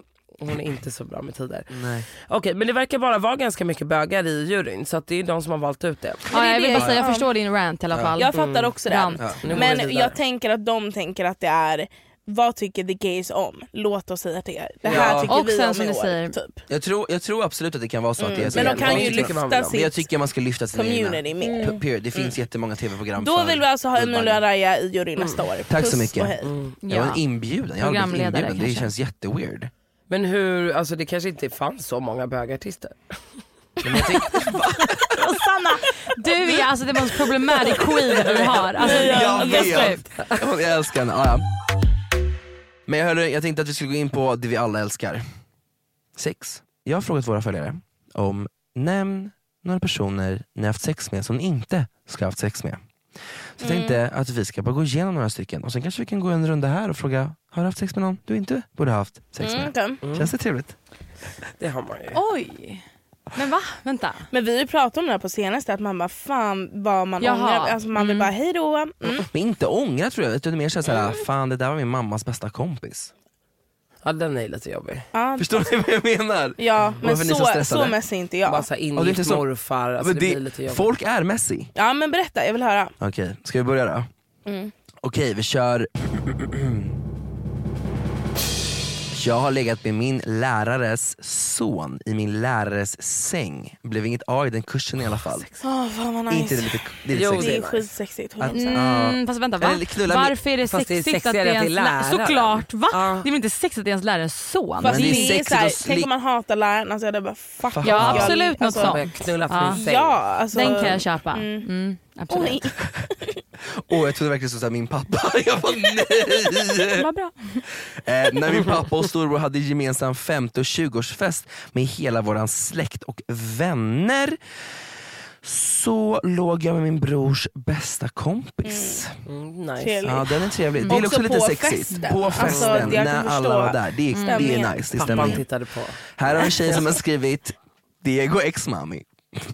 Hon är inte så bra med tider. Nej. Okej, men det verkar bara vara ganska mycket bögar i juryn. Så att det är de som har valt ut det. Ja, jag vill bara säga, jag förstår din rant i alla fall. Jag fattar också det. Ja. Men jag tänker att de tänker att det är, vad tycker the gays om? Låt oss säga till er. Det här tycker och vi sen om som i du år, säger, typ. Jag tror absolut att det kan vara så att det är så. Men de kan ju lyfta Men jag tycker man ska lyfta sin community mer. Det finns jättemånga tv-program. Då vill vi alltså ha Emilia Raya i juryn nästa år. Tack så mycket. Jag var ja. inbjuden, jag har blivit inbjuden. Det känns jätteweird. Men hur, alltså det kanske inte fanns så många bögartister. Men jag tycker, Sanna, du är alltså det mest problematic queen vi har. Alltså, jag vet. Jag älskar henne. Ja. Men jag tänkte att vi skulle gå in på det vi alla älskar. Sex. Jag har frågat våra följare om nämn några personer ni har haft sex med som ni inte ska ha haft sex med. Så jag tänkte att vi ska bara gå igenom några stycken och sen kanske vi kan gå en runda här och fråga, har du haft sex med någon du inte borde ha haft sex med? Känns det trevligt? Det har man ju. Oj. Men va? Vänta. Men vi pratade om det här på senaste, att man bara fan vad man ångrar. Alltså man vill bara hej då. Men inte ångra tror jag. Det är mer såhär, fan det där var min mammas bästa kompis. Ja, den är lite jobbig. Förstår du vad jag menar? Ja, men så mässig inte jag. Bara såhär ingift morfar, alltså det blir lite jobbigt. Folk är messy. Ja men berätta, jag vill höra. Okej, ska vi börja då? Okej, vi kör. Jag har legat med min lärares son i min lärares säng. Blev inget A i den kursen i alla fall. Fan vad nice. Inte det är lite Det är skitsexigt. Fast vänta, va? Varför är det sexigt att det är ens lärare? Såklart, va? Det är väl inte sexigt att det är ens lärares son? Fast det är såhär, tänk om man hatar läraren, alltså jag bara fuck. Ja absolut, något sånt. Knulla för min säng. Ja, alltså, den kan jag köpa. Absolut. Jag trodde verkligen såhär min pappa. Jag bara nej. Vad bra. När min pappa och storbror hade gemensam 50- och 20-årsfest med hela våran släkt och vänner, så låg jag med min brors bästa kompis. Nice. Ja, den är trevlig. Det är också lite sexigt. Festen. På festen, alltså, när alla var där. Det är nice. Det Pappan tittade på. Här har en tjej som har skrivit Diego ex-mami.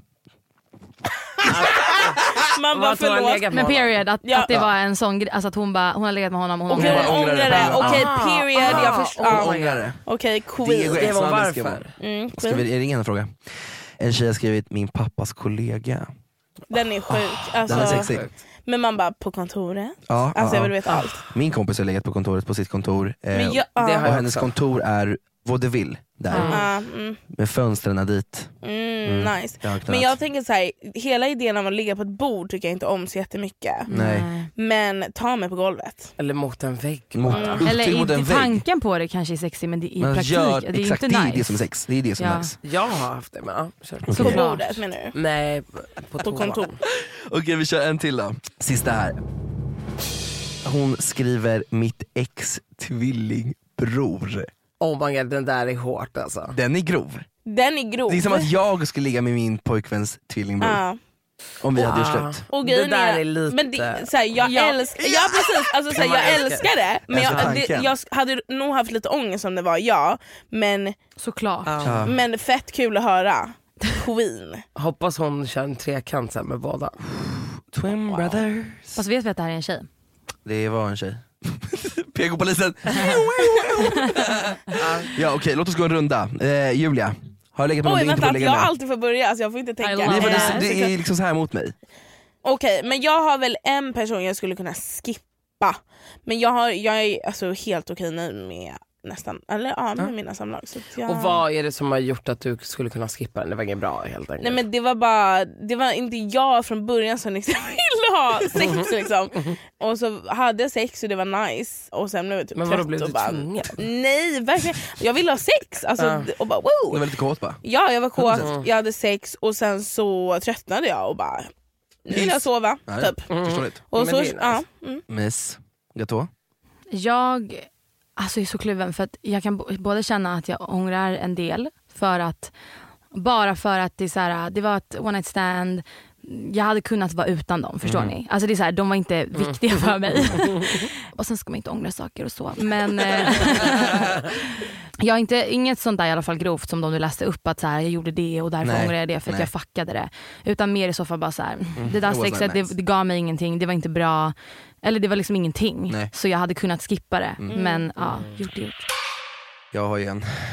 Man bara förlåt. Men period, att det var en sån grej, alltså att hon har legat med honom och hon ångrar det. Okej, period, jag förstår. Okej, Diego queen. ex-mami ska vara. Ska vi ringa en fråga? En tjej har skrivit min pappas kollega. Den är sjuk. Alltså, den är sexig. Men man bara på kontoret. Ja, alltså jag vill veta allt. Min kompis har legat på kontoret på sitt kontor. Och hennes kontor är vaudeville där. Med fönstren dit. Nice. Men jag tänker så här, hela idén om att ligga på ett bord tycker jag inte om så jättemycket. Nej. Men ta mig på golvet. Eller mot en vägg. Eller inte tanken på det kanske är sexig, men det i praktiken det är exakt, inte nice. Det är det som är sex. Det är det som är nice. Jag har haft det, men på bordet menar du? Nej, på kontor. Okej, vi kör en till då. Sista här. Hon skriver mitt ex-tvillingbror. Oh my god, den där är hårt alltså. Den är grov. Den är grov. Det är som att jag skulle ligga med min pojkvens tvillingbror. Om vi hade gjort slut. Och det där är lite... Men det, såhär, jag älskar precis, alltså, såhär, jag älskar det. Men jag hade nog haft lite ångest om det var men såklart. Men fett kul att höra. Queen. Hoppas hon kör en trekant sen med båda. Twin brothers. Fast vet vi att det här är en tjej? Det var en tjej. PK-polisen. Ja okej, låt oss gå en runda. Julia, har jag legat med någon vänta, jag alltid får börja, alltså jag får inte tänka. Det är liksom så här mot mig. Okej, men jag har väl en person jag skulle kunna skippa. Men jag är alltså helt okej nu med nästan, eller med mina samlag. Så och vad är det som har gjort att du skulle kunna skippa den? Det var inget bra helt enkelt. Nej men det var inte jag från början som liksom ville ha sex liksom. Och så hade jag sex och det var nice. Och sen blev jag typ men vadå, blev du tvungen? Nej, verkligen. Jag ville ha sex. Alltså, och bara wow. Du var lite kåt bara? Ja, jag var kåt, jag hade sex och sen så tröttnade jag och bara nu vill jag sova, typ. Förståeligt. Och så, Miss Gato? Jag är så kluven för att jag kan både känna att jag ångrar en del för att det är så här, det var ett one night stand, jag hade kunnat vara utan dem, förstår ni? Alltså det är så här, de var inte viktiga för mig. Och sen ska man inte ångra saker och så. Men jag har inget sånt där i alla fall grovt som de du läste upp att så här, jag gjorde det och därför ångrar jag det för att jag fuckade det. Utan mer i så fall bara så här, det där sexet det gav mig ingenting, det var inte bra. Eller det var liksom ingenting. Så jag hade kunnat skippa det. Men gjort. Jag har ju en.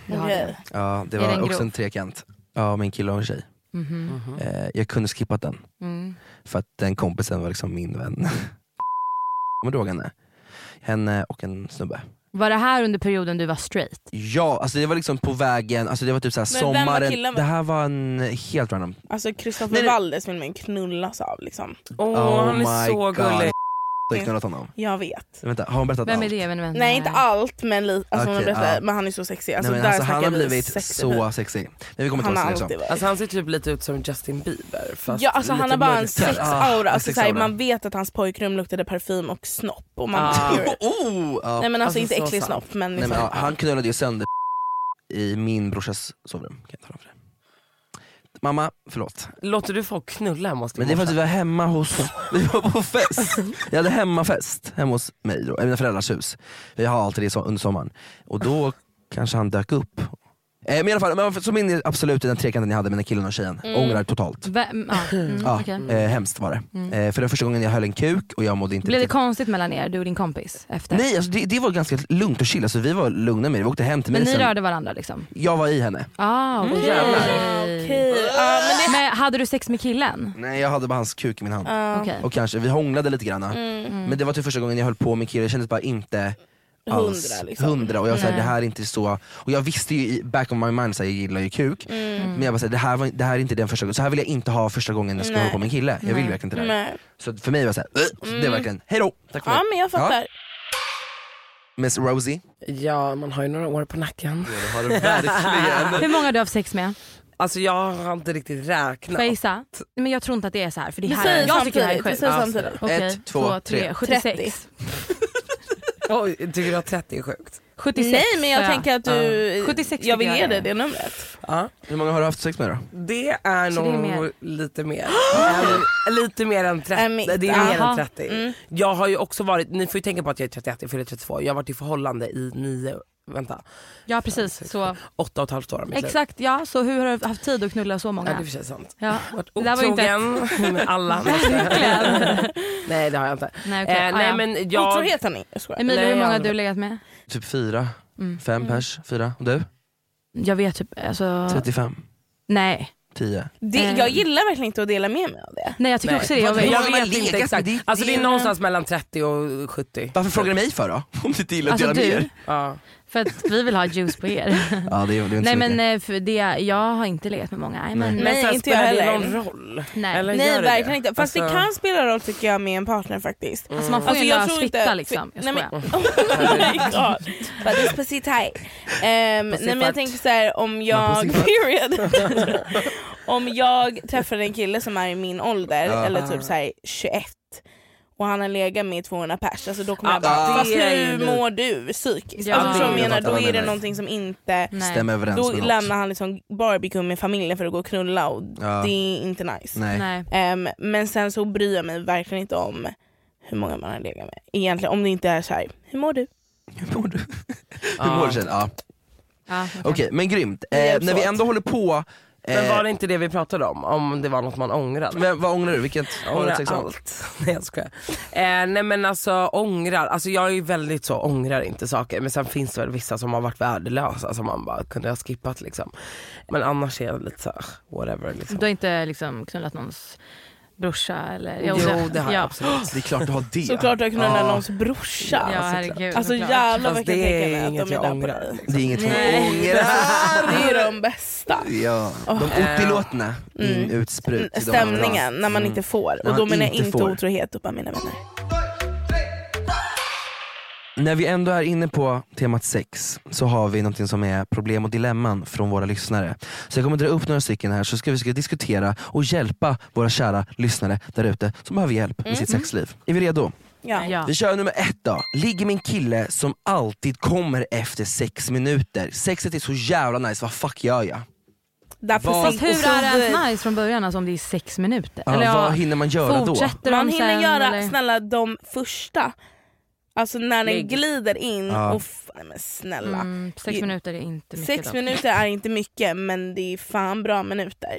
Ja, det var också en trekant. Ja, med en kille och en tjej. Jag kunde skippa den. För att den kompisen var liksom min vän. Kommer du ihåg henne? Henne och en snubbe. Var det här under perioden du var straight? Ja, alltså det var liksom på vägen, alltså det var typ såhär sommaren. Det här var en helt random. Alltså Kristoffer Valdes vill man knullas av liksom. Han är så gullig. Honom. Jag vet. Vänta, har hon berättat Vem allt? är det? Nej, inte allt, men men han är så sexig. Alltså, nej, han har blivit så sexig. Men vi kommer inte ihåg alltså, han ser typ lite ut som Justin Bieber. Fast ja, alltså han har bara en sexaura. Alltså, man vet att hans pojkrum luktade parfym och snopp. Och man nej men alltså inte äcklig snopp. Men liksom, nej, men, han knullade ju sönder i min brorsas sovrum. Kan jag tala om det? Mamma, förlåt. Låter du folk knulla hemma hos din Men det var att vi var hemma hos... Vi var på fest. Jag hade hemmafest hemma hos mig då, i mina föräldrars hus. Vi har alltid det under sommaren. Och då kanske han dök upp. Men i alla fall, så min absolut den trekanten jag hade med den killen och tjejen. Ångrar totalt. Hemskt var det. För det var första gången jag höll en kuk och jag mådde inte... Blev det konstigt mellan er, du och din kompis? Efter? Nej, alltså det var ganska lugnt och chill. Alltså, vi var lugna med det, vi åkte hem till mig. Men ni rörde varandra liksom? Jag var i henne. Men hade du sex med killen? Nej, jag hade bara hans kuk i min hand. Och kanske, vi hånglade lite grann. Men det var typ första gången jag höll på med killen. Jag kände bara inte... 100 och jag sa det här är inte så, och jag visste ju i back of my mind så jag gillar ju kuk, men jag bara så det här är inte den första gången, så här vill jag inte ha första gången jag ska hålla på med en kille. Jag vill verkligen inte det. Så för mig var det så här, det är verkligen hejdå. Tack för det. Ja, men jag fattar. Miss Rosie. Ja, man har ju några år på nacken. Ja, det har du verkligen. Hur många har du haft sex med? Alltså jag har inte riktigt räknat. Fejsa? Men jag tror inte att det är så här, för det här jag tycker det här är sjukt. Okej, 1, 2, 3 76. Oj, tycker du att 30 är sjukt? 76. Nej, men jag tänker att du 76 jag vill ge dig det numret. Ja. Hur många har du haft sex med då? Det är så nog det är lite mer. Lite mer än 30. Det är mer än 30. Jag har ju också varit, ni får ju tänka på att jag är 31, jag fyller 32. Jag har varit i förhållande i 9, vänta. Ja, precis. Så 8,5 år. Exakt, ja. Så hur har du haft tid att knulla så många? Ja, det är för sig sant. Ja. Det där var inte med alla. Nej, det har jag inte. Nej, okay. Nej, men jag... Otrohet har ni. Emilia, hur många har du legat med? Typ 4, 5 pers, 4. Och du? Jag vet typ, alltså... 35. Nej. 10. Jag gillar verkligen inte att dela med mig av det. Nej, jag tycker också det. Jag vet inte exakt. Alltså det är någonstans mellan 30 och 70. Varför frågar du mig för då? Om du inte gillar att dela med er? Ja. För att vi vill ha juice på er. Ja, det är inte nej, men för det, jag har inte legat med många. Nej, inte jag heller. Spelar det någon roll? Nej, eller nej verkligen det? inte. Fast det kan spela roll tycker jag med en partner faktiskt. Alltså man får ju en lös fitta liksom. Jag skojar. But it's pussy tight. Nej, men jag tänker så här, om jag om jag träffar en kille som är i min ålder eller typ så här 21 och han har legat med 200 pers, alltså då kommer jag bara, fast hur mår du psykiskt? Ja, alltså, så menar, då är det någonting som inte stämmer överens. Då lämnar han liksom barbecue med familjen för att gå och knulla och det är inte nice. Nej. Men sen så bryr jag mig verkligen inte om hur många man har legat med egentligen, om det inte är så här, hur mår du? Hur mår du? Hur mår du sen? Ja. Okej, men grymt. När vi ändå håller på. Men var det inte det vi pratade om det var något man ångrade? Men vad ångrar du? Vilket ångrar allt. Nej, jag skojar. Nej, men alltså ångrar, alltså jag är ju väldigt så, ångrar inte saker. Men sen finns det väl vissa som har varit värdelösa som man bara kunde ha skippat liksom. Men annars är det lite så whatever liksom. Du har inte liksom knullat någons brorsa eller? Jo, det har jag absolut. Det är klart du har det. Såklart du har knullat någons brorsa. Ja, herregud. Alltså jävlar vad jag kan tänka mig att de är där på dig. Det är inget jag ångrar. Det är de bästa. Ja, de otillåtna utsprut. Stämningen när man inte får. Och då menar jag inte otrohet upp av mina vänner. När vi ändå är inne på temat sex så har vi något som är problem och dilemman från våra lyssnare. Så jag kommer dra upp några stycken här, så ska vi diskutera och hjälpa våra kära lyssnare där ute som behöver hjälp med sitt sexliv. Är vi redo? Ja. Vi kör nummer 1 då. Ligger min kille som alltid kommer efter 6 minuter. Sexet är så jävla nice, vad fuck gör jag? Fast hur är det ens nice från början, alltså om det är 6 minuter? Eller vad hinner man göra då? Man hinner göra, snälla, de första. Alltså när den glider in och nej men snälla. 6 minuter är inte mycket. 6 minuter är inte mycket, men det är fan bra minuter.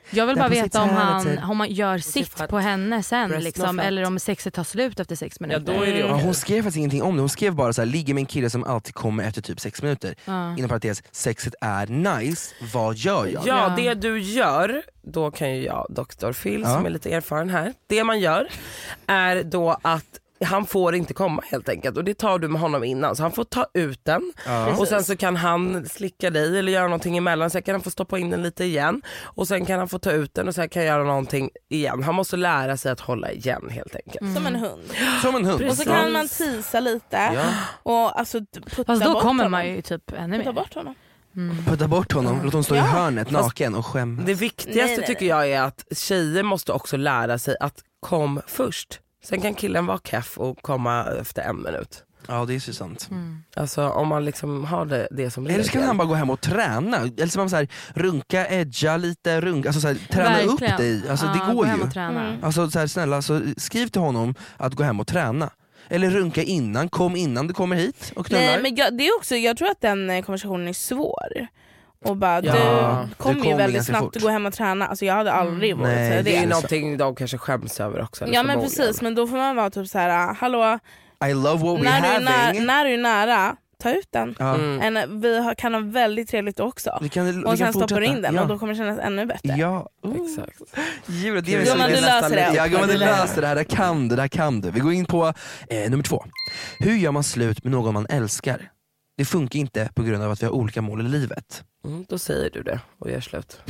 Jag vill bara veta om man gör sitt på henne sen liksom, eller om sexet tar slut efter 6 minuter. Ja, då är det hon skrev faktiskt ingenting om det. Hon skrev bara så här: ligger med en kille som alltid kommer efter typ 6 minuter. Inom parentes, sexet är nice, vad gör jag? Ja, det du gör, då kan ju jag, Dr. Phil som är lite erfaren här, det man gör är då att han får inte komma helt enkelt, och det tar du med honom innan, så han får ta ut den och sen så kan han slicka dig eller göra någonting emellan, sen kan han få stoppa in den lite igen och sen kan han få ta ut den och sen kan göra någonting igen. Han måste lära sig att hålla igen helt enkelt. Som en hund. Som en hund. Och så kan man tisa lite och alltså fast då kommer man ju typ ännu mer. Putta bort honom. Putta bort honom, låt honom stå i hörnet naken och skämmas. Det viktigaste tycker jag är att tjejer måste också lära sig att kom först. Sen kan killen vara keff och komma efter 1 minut. Ja, det är så sant. Alltså om man liksom har det som regel. Eller så kan han bara gå hem och träna. Eller så man så här, runka, edga lite, alltså så här, träna verkligen. upp dig. Alltså det går ju. Alltså så här, snälla, så skriv till honom att gå hem och träna. Eller runka innan, kom innan du kommer hit och knullar. Nej, men det är också, jag tror att den konversationen är svår. Och bara, du kommer ju väldigt snabbt att gå hem och träna. Alltså jag hade aldrig vågat säga det. Det är någonting de kanske skäms över också. Ja men precis, men då får man vara typ så här: hallå, I love what we're having. När du är nära, ta ut den. Vi kan ha väldigt trevligt också. Och sen stoppar in den och då kommer det kännas ännu bättre. Ja, exakt. Gumman, du löser det. Ja, gumman, du löser det här. Det här kan du. Vi går in på nummer 2. Hur gör man slut med någon man älskar? Det funkar inte på grund av att vi har olika mål i livet. Då säger du det och gör slut.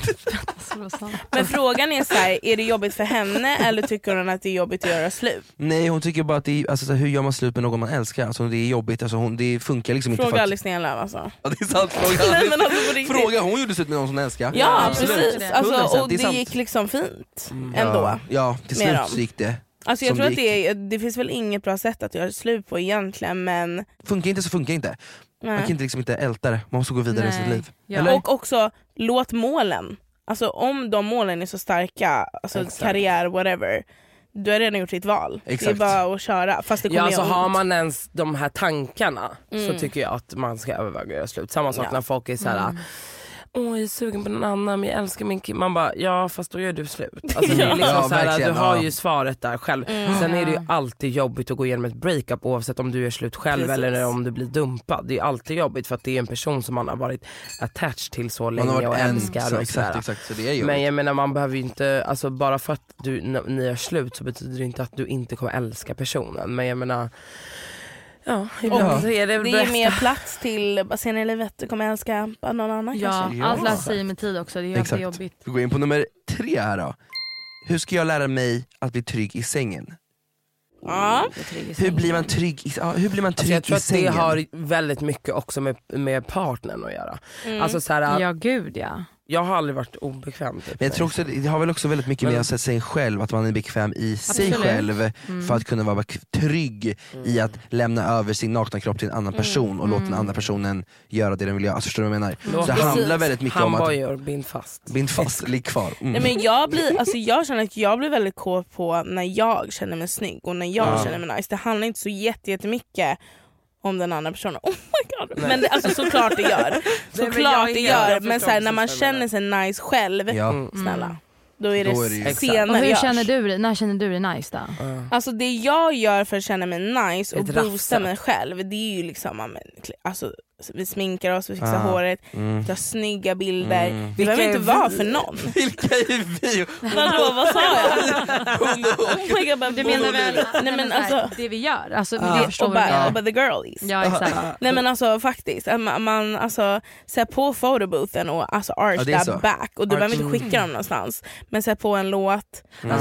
Men frågan är så här, är det jobbigt för henne eller tycker hon att det är jobbigt att göra slut? Nej, hon tycker bara att det är, alltså, hur gör man slut med någon man älskar? Alltså, det är jobbigt, alltså, det funkar liksom fråga inte. Fråga Alice Stenlöf alltså. Ja, det är sant, fråga hon gjorde slut med någon som älskar. Ja, precis. Alltså, och det gick liksom fint ändå. Ja, till slut så gick det. Alltså jag tror att det finns väl inget bra sätt att göra slut på egentligen, men funkar inte så funkar inte. Man kan inte liksom inte älta det, man måste gå vidare i sitt liv. Ja. Och också låt målen, alltså om de målen är så starka, alltså karriär, whatever, du har redan gjort ditt val. Exakt. Det är bara att köra. Fast det kommer alltså har man ens de här tankarna så tycker jag att man ska överväga att göra slut. Samma sak när folk är såhär jag är sugen på någon annan men jag älskar min kille. Man bara, ja fast då gör du slut. Alltså, det är liksom såhär, du har ju svaret där själv. Sen är det ju alltid jobbigt att gå igenom ett breakup oavsett om du gör slut själv eller om du blir dumpad. Det är alltid jobbigt för att det är en person som man har varit attached till så länge och älskar. Exakt, så det är jobbigt. Men jag menar, man behöver ju inte, alltså bara för att ni gör slut så betyder det inte att du inte kommer älska personen. Men jag menar, ja, är det är mer plats till senare i livet. Du kommer älska någon annan kanske. Allt lär sig med tid också. Det är jobbigt. Vi går in på nummer 3 här då. Hur ska jag lära mig att bli trygg i sängen? Hur blir man trygg i sängen? Jag tror att det har väldigt mycket också med partnern att göra. Alltså så här, ja gud ja. Jag har aldrig varit obekväm typ. Men jag tror också, det har väl också väldigt mycket med att sätta sig själv, att man är bekväm i sig själv för att kunna vara trygg i att lämna över sin nakna kropp till en annan person och låta den andra personen göra det den vill göra. Alltså, förstår du vad jag menar? Så det handlar väldigt mycket om att bind fast, ligg kvar. Nej, men jag känner att jag blir väldigt kåt på när jag känner mig snygg och när jag känner mig nice. Det handlar inte så jättemycket om den andra personen. Oh my god. Men såklart det gör. Men så här, när man känner sig nice själv, snälla. Då är det senare. Och hur känner du dig? När känner du dig nice då? Alltså det jag gör för att känna mig nice och boosta mig själv, det är ju liksom, alltså vi sminkar oss, vi fixar håret, vi tar snygga bilder. Det behöver inte vara för någon. Vilka är vi? Vad sa jag? Oh my god, du menar väl nej, men alltså, det vi gör? Alltså, det förstår och the girlies. Ja, exakt. Nej men alltså faktiskt, man alltså ser på photoboothen och alltså arch that back, och du behöver inte skicka dem någonstans. Men ser på en låt,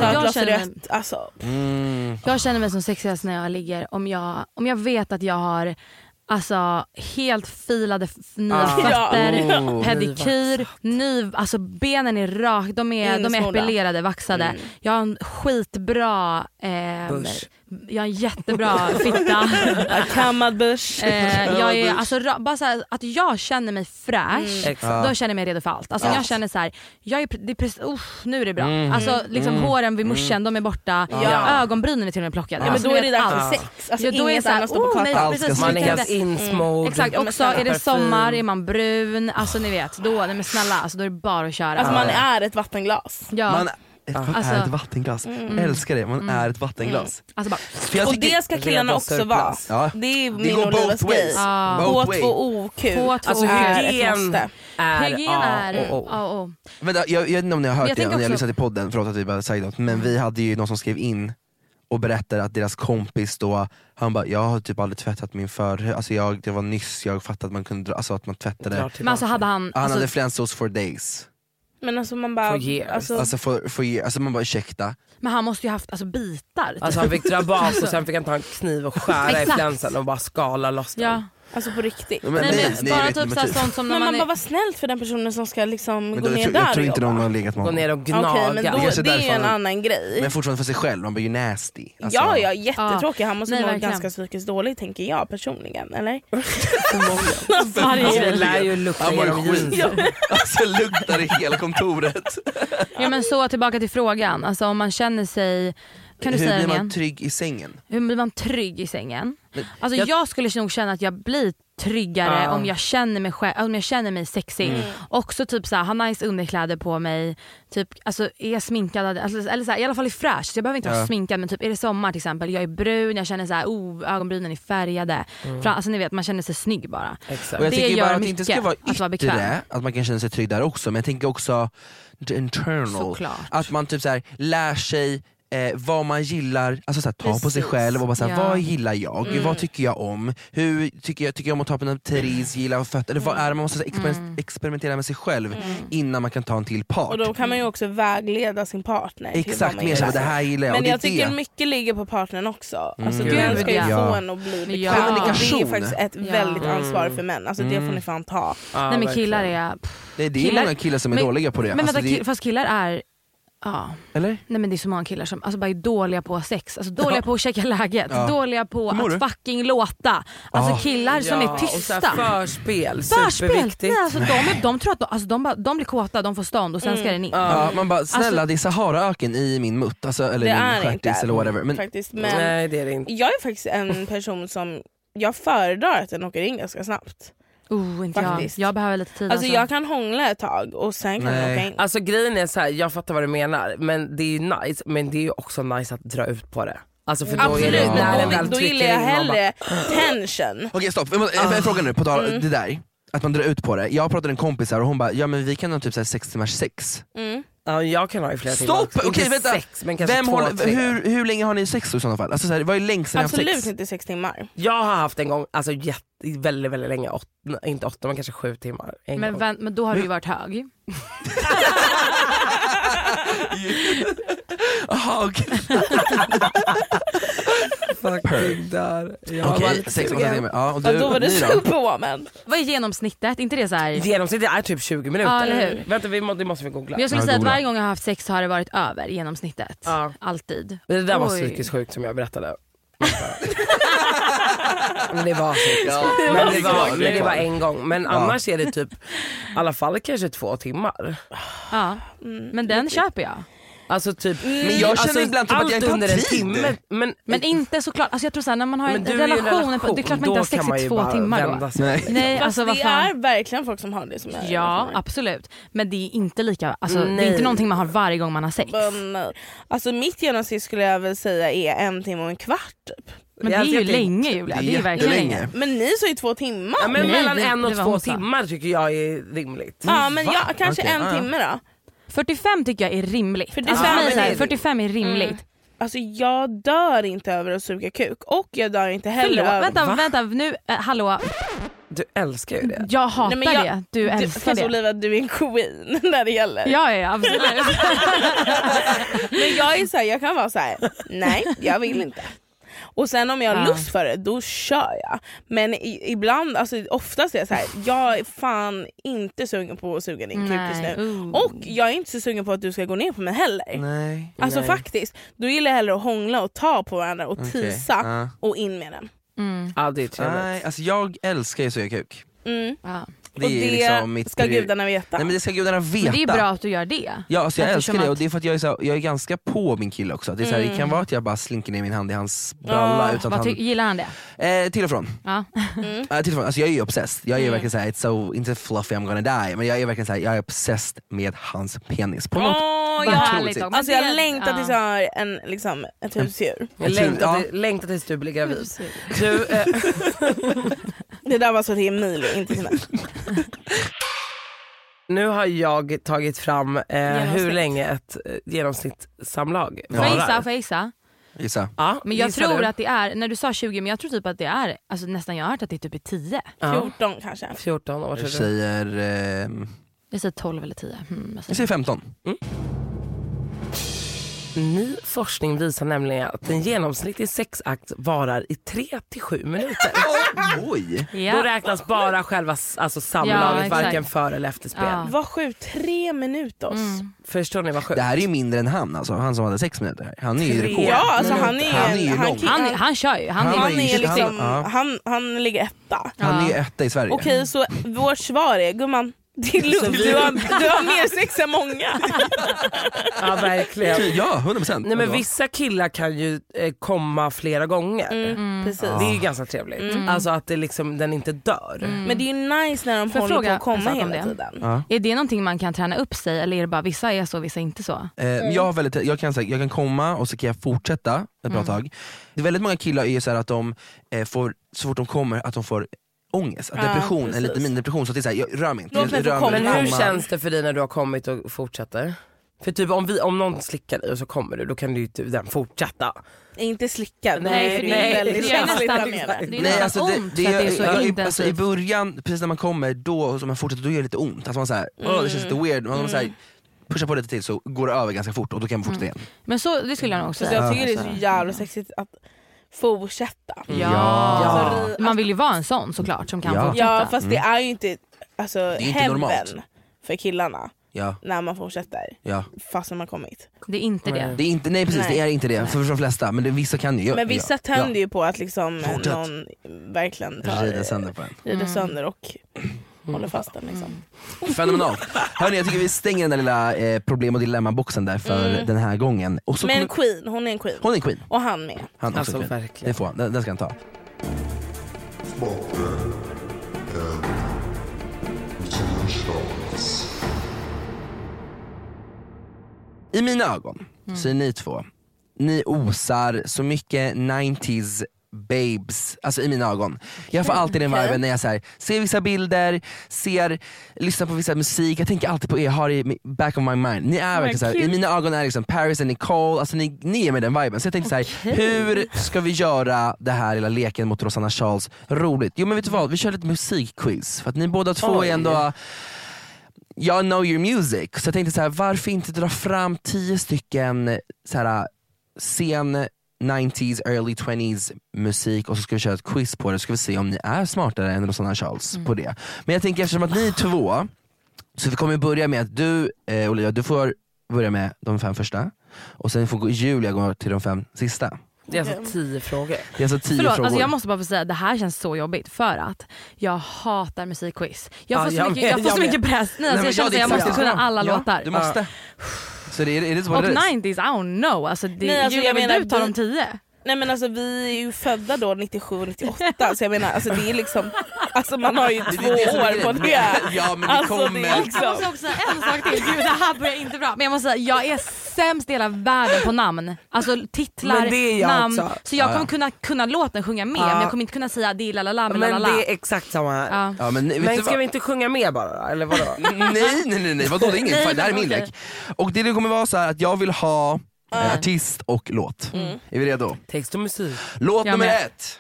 jag känner mig som sexigast när jag ligger om jag vet att jag har alltså helt filade nya fötter, pedikyr, alltså benen är rak, de är epilerade, vaxade. Jag har en skitbra jag är en jättebra fitta. Kammad börs. Jag är alltså bara så här, att jag känner mig fräsch. Då känner jag mig redo för allt. Alltså jag känner så här, nu är det bra. Alltså liksom håren vid muschen, de är borta. Ögonbrynen är till och med plockade. Men då är det där för sex. Alltså då är det så här, man är helt insmord. Exakt, också är det sommar, är man brun, alltså ni vet, men snälla, alltså då är det bara att köra. Alltså man är ett vattenglas. Man är ett vattenglas. Älskar det, man är ett vattenglas. Alltså bara, och det ska killarna också vara. Det är min och Lilas grej. H2OK. Alltså hygien är Vänta, jag vet inte om ni har hört det när jag lyssnade till podden, förlåt att vi bara säger något, men vi hade ju någon som skrev in och berättade att deras kompis då, han bara, jag har typ aldrig tvättat min alltså det var nyss jag fattade att man kunde, alltså att man tvättade. Men alltså hade han hade flänsås for days. Men alltså man bara alltså man bara ursäkta. Men han måste ju haft bitar. Alltså han fick dra bak och sen fick han ta en kniv och skära i flänsen och bara skala loss den. Ja. Alltså på riktigt. Bara typ sånt som när man bara var snällt för den personen som ska liksom gå ner där. Jag tror inte någon har legat med gå ner och gnaga. Okay, men det är ju en annan grej. Men fortfarande för sig själv, man blir ju nasty. Alltså. Ja, jättetråkig. Han måste vara ganska psykiskt dålig, tänker jag personligen, eller? Det lär ju lukta genom jeans. Alltså luktar i hela kontoret. Ja, men så tillbaka till frågan. Alltså om man känner sig... Hur blir man trygg i sängen? Hur blir man trygg i sängen? Alltså jag skulle nog känna att jag blir tryggare om jag känner mig själv, om jag känner mig sexig. Också typ så här, har nice underkläder på mig, typ alltså är sminkad, alltså, eller så här, i alla fall är fräsch. Så jag behöver inte vara sminkad, men typ är det sommar till exempel, jag är brun, jag känner så här, ögonbrynen är färgade. Alltså ni vet, man känner sig snygg bara. Exakt. Och jag tycker bara att det inte ska vara yttre, att man kan känna sig trygg där också, men jag tänker också internal. Såklart. Att man typ så här lär sig vad man gillar, alltså såhär, ta på sig själv och bara såhär, vad gillar jag, vad tycker jag om, hur tycker jag om att ta på en teris, gillar fötter, eller vad är det, man måste experimentera med sig själv innan man kan ta en till part. Och då kan man ju också vägleda sin partner. Exakt, mer såhär, det här gillar jag. Men jag tycker mycket ligger på partnern också. Alltså den ska ju få en att bli bekväm. Det är faktiskt ett väldigt ansvar för män, alltså det får ni fan ta. Nej men killar är... Det är många killar som är dåliga på det. Men alltså, vänta, fast killar är... Ja. Eller? Nej men det är så många killar som alltså bara är dåliga på sex, alltså dåliga på att checka läget, dåliga på att fucking låta. Alltså killar som är tysta. Och förspel, superviktigt. Nej, alltså de tror att de blir kåta, de får stånd och sen ska det in. Ja, man bara snälla, det är Saharaöken i min mutt, alltså, eller min stjärtis eller whatever. Men nej, det är det inte. Jag är faktiskt en person som jag föredrar att den åker in ganska snabbt. Inte jag behöver lite tid. Alltså jag kan hångla ett tag och sen kan jag åka in. Alltså grejen är så här, jag fattar vad du menar, men det är ju nice, men det är ju också nice att dra ut på det. Alltså för då är det då gillar jag hellre tension. Okej, stopp, jag frågar nu på det där att man drar ut på det. Jag pratade med en kompis här och hon bara, ja men vi kan ha typ 6 timmars sex. Ja, jag kan ha i flera timmar. Stopp! Okej, vänta. Sex, men kanske hur länge har ni sex i sådana fall? Alltså, så här, vad är längst ni har haft sex? Absolut inte 6 timmar. Jag har haft en gång, alltså väldigt, väldigt länge, inte 8 men kanske 7 timmar. Men då har du ju varit hög. Jaha, okej. Fucking där. Okej, 6 timmar. Ja, och då var det superwoman. Vad är genomsnittet? Inte det så här? Genomsnittet är typ 20 minuter. Ja, eller hur? Vänta, det måste vi googla. Men jag skulle säga att varje gång jag har haft sex så har det varit över genomsnittet. Ja. Alltid. Men det där var psykiskt sjukt som jag berättade. Men det var psykiskt. Men det var en gång. Men annars är det typ i alla fall kanske 2 timmar. Ja, men den köper jag. Alltså typ, men jag känner ibland typ att jag inte har tid. Timme, men inte såklart, alltså jag tror såhär när man har en relation, det är klart man inte har sex i 2 timmar då. Nej, alltså det är verkligen folk som har det som är. Ja, absolut. Men det är inte lika, alltså det är inte någonting man har varje gång man har sex. Alltså mitt genomsnitt skulle jag väl säga är 1 timme och en kvart typ. Men det är ju länge Julia, det är verkligen länge. Men ni så i 2 timmar. Ja, men mellan 1 och 2 timmar tycker jag är rimligt. Ja, men kanske 1 timme då. 45 tycker jag är rimligt. 45 är rimligt. Alltså jag dör inte över att suga kuk. Och jag dör inte heller över... Vänta, nu, hallå. Du älskar ju det. Jag hatar det, du älskar det. Oliva, du är en queen när det gäller. Ja, absolut. Men jag är så här, jag kan vara så här: nej, jag vill inte. Och sen om jag har lust för det, då kör jag. Men ibland, alltså oftast är jag så här, jag är fan inte sugen på att suga din kuk just nu. Och jag är inte så sugen på att du ska gå ner på mig heller. Nej. Alltså faktiskt, då gillar jag hellre att hångla och ta på varandra och tisa och in med den. Ja, det är trevligt. Nej, alltså jag älskar ju suga kuk. Det och det liksom mitt ska gudarna veta. Nej, men det ska gudarna veta. Men det är bra att du gör det. Ja, alltså jag älskar det och det är för att jag är ganska på min kille också. Det, är så här, det kan vara att jag bara slinker ner min hand i hans bralla utan att gillar han det? Till och från. Till och från. Alltså jag är ju obsessed. Jag är verkligen såhär, it's so, inte fluffy I'm gonna die, men jag är verkligen såhär, jag är obsessed med hans penis på något otroligt sätt. Alltså jag längtar tills jag har ett husdjur. Jag längtar tills du blir gravid. Det där var så till Emilio, inte till mig. Nu har jag tagit fram hur länge ett genomsnittssamlag varar. Får jag gissa? Ja, men jag tror att det är, när du sa 20, men jag tror typ att det är, alltså nästan jag har hört att det är typ 10. 14 kanske. 14 år. Jag säger... Jag säger 12 eller 10. Jag säger 15. Ny forskning visar nämligen att en genomsnittlig sexakt varar i 3-7 minuter. Oj! Då räknas bara själva samlaget, varken för eller efterspel. Vad sjukt, 3 minuter. Förstår ni vad sjukt? Det här är ju mindre än han som hade 6 minuter. Han är ju rekord. Ja, alltså han kör ju. Han ligger etta. Han är ju etta i Sverige. Okej, så vårt svar är, gumman, det är lugnt. Du har mer sex än många. Ja, verkligen. Ja, 100%. Nej, men vissa killar kan ju komma flera gånger. Precis. Det är ju ganska trevligt. Alltså att det liksom, den inte dör. Men det är ju nice när de håller på att komma hela tiden. Är det någonting man kan träna upp sig, eller är det bara vissa är så, vissa inte så? Jag kan komma och så kan jag fortsätta ett bra tag. Det är väldigt många killar är så här att de får, så fort de kommer, att de får ångest, depression, en liten minidepression, så det är såhär, jag rör mig inte. Men hur känns det för dig när du har kommit och fortsätter? För typ om någon slickar dig och så kommer du, då kan du ju typ den fortsätta. Inte slickad. Nej, det är väldigt känsligt där nere. Det är nästan ont för att det är så intensivt. Alltså, i början, precis när man kommer, då som man fortsätter, då gör det lite ont. Alltså man såhär, det känns lite weird. Man såhär, pusha på lite till så går det över ganska fort och då kan man fortsätta igen. Men så, det skulle jag nog också säga. Jag tycker det är så jävla sexigt att fortsätta. Ja. Man vill ju vara en sån såklart som kan fortsätta. Ja, fast det är ju inte, alltså, det är inte heaven normalt för killarna när man fortsätter fast när man kommit. Det är inte det. Det är inte, nej precis, det är inte det för de flesta, men vissa kan ju. Men vissa tänder ju på att liksom någon verkligen rider sönder och håller fast den liksom. Fenomenalt. Hörni, jag tycker vi stänger den där lilla problem- och dilemma-boxen där för den här gången. Och så men Queen, hon är en queen. Hon är en queen. Och han med. Han också alltså, verkligen. Det får han, den ska han ta. I mina ögon så är ni två, ni osar så mycket 90s babes, alltså i mina ögon. Jag får alltid den viben när jag så här, ser vissa bilder, lyssnar på vissa musik. Jag tänker alltid på er, har i back of my mind. Ni är verkligen så här, i mina ögon är liksom Paris och Nicole, alltså ni är med den viben. Så jag tänkte så här, hur ska vi göra det här lilla leken mot Rosanna Charles roligt? Jo men vet du vad, vi kör lite musikquiz. För att ni båda två är ändå, jag know your music. Så jag tänkte så här, varför inte dra fram 10 stycken så här sen 90s, early 20s musik och så ska vi köra ett quiz på det. Så ska vi se om ni är smartare än Rosanna Charles på det. Men jag tänker eftersom att ni är två, så vi kommer börja med att du, Olivia, du får börja med de 5 första. Och sen får Julia gå till de 5 sista. Det är alltså 10 frågor. Det är alltså 10 frågor. Alltså jag måste bara få säga, det här känns så jobbigt för att jag hatar musikquiz. Jag får så mycket press. Nej, alltså jag känner att jag måste kunna alla låtar. Du måste. Så det är så och 90s, I don't know. Alltså jag menar, du tar de 10. Nej men alltså vi är ju födda då 97 och 98 så jag menar alltså det är liksom, alltså man har ju 2 år på det. Ja men det kommer. Jag måste också säga en sak till, gud det här börjar inte bra. Men jag måste säga, jag är sämst i hela världen på namn. Alltså titlar, namn. Också. Så jag kommer kunna låten sjunga med, men jag kommer inte kunna säga det lalala. Men det är exakt samma här. Ja, men ska vi inte sjunga med bara eller vadå? nej, vadå, det är ingen fara, det här är min lek. Och det kommer vara så här att jag vill ha artist och låt. Är vi redo? Text och musik. Låt nummer 1.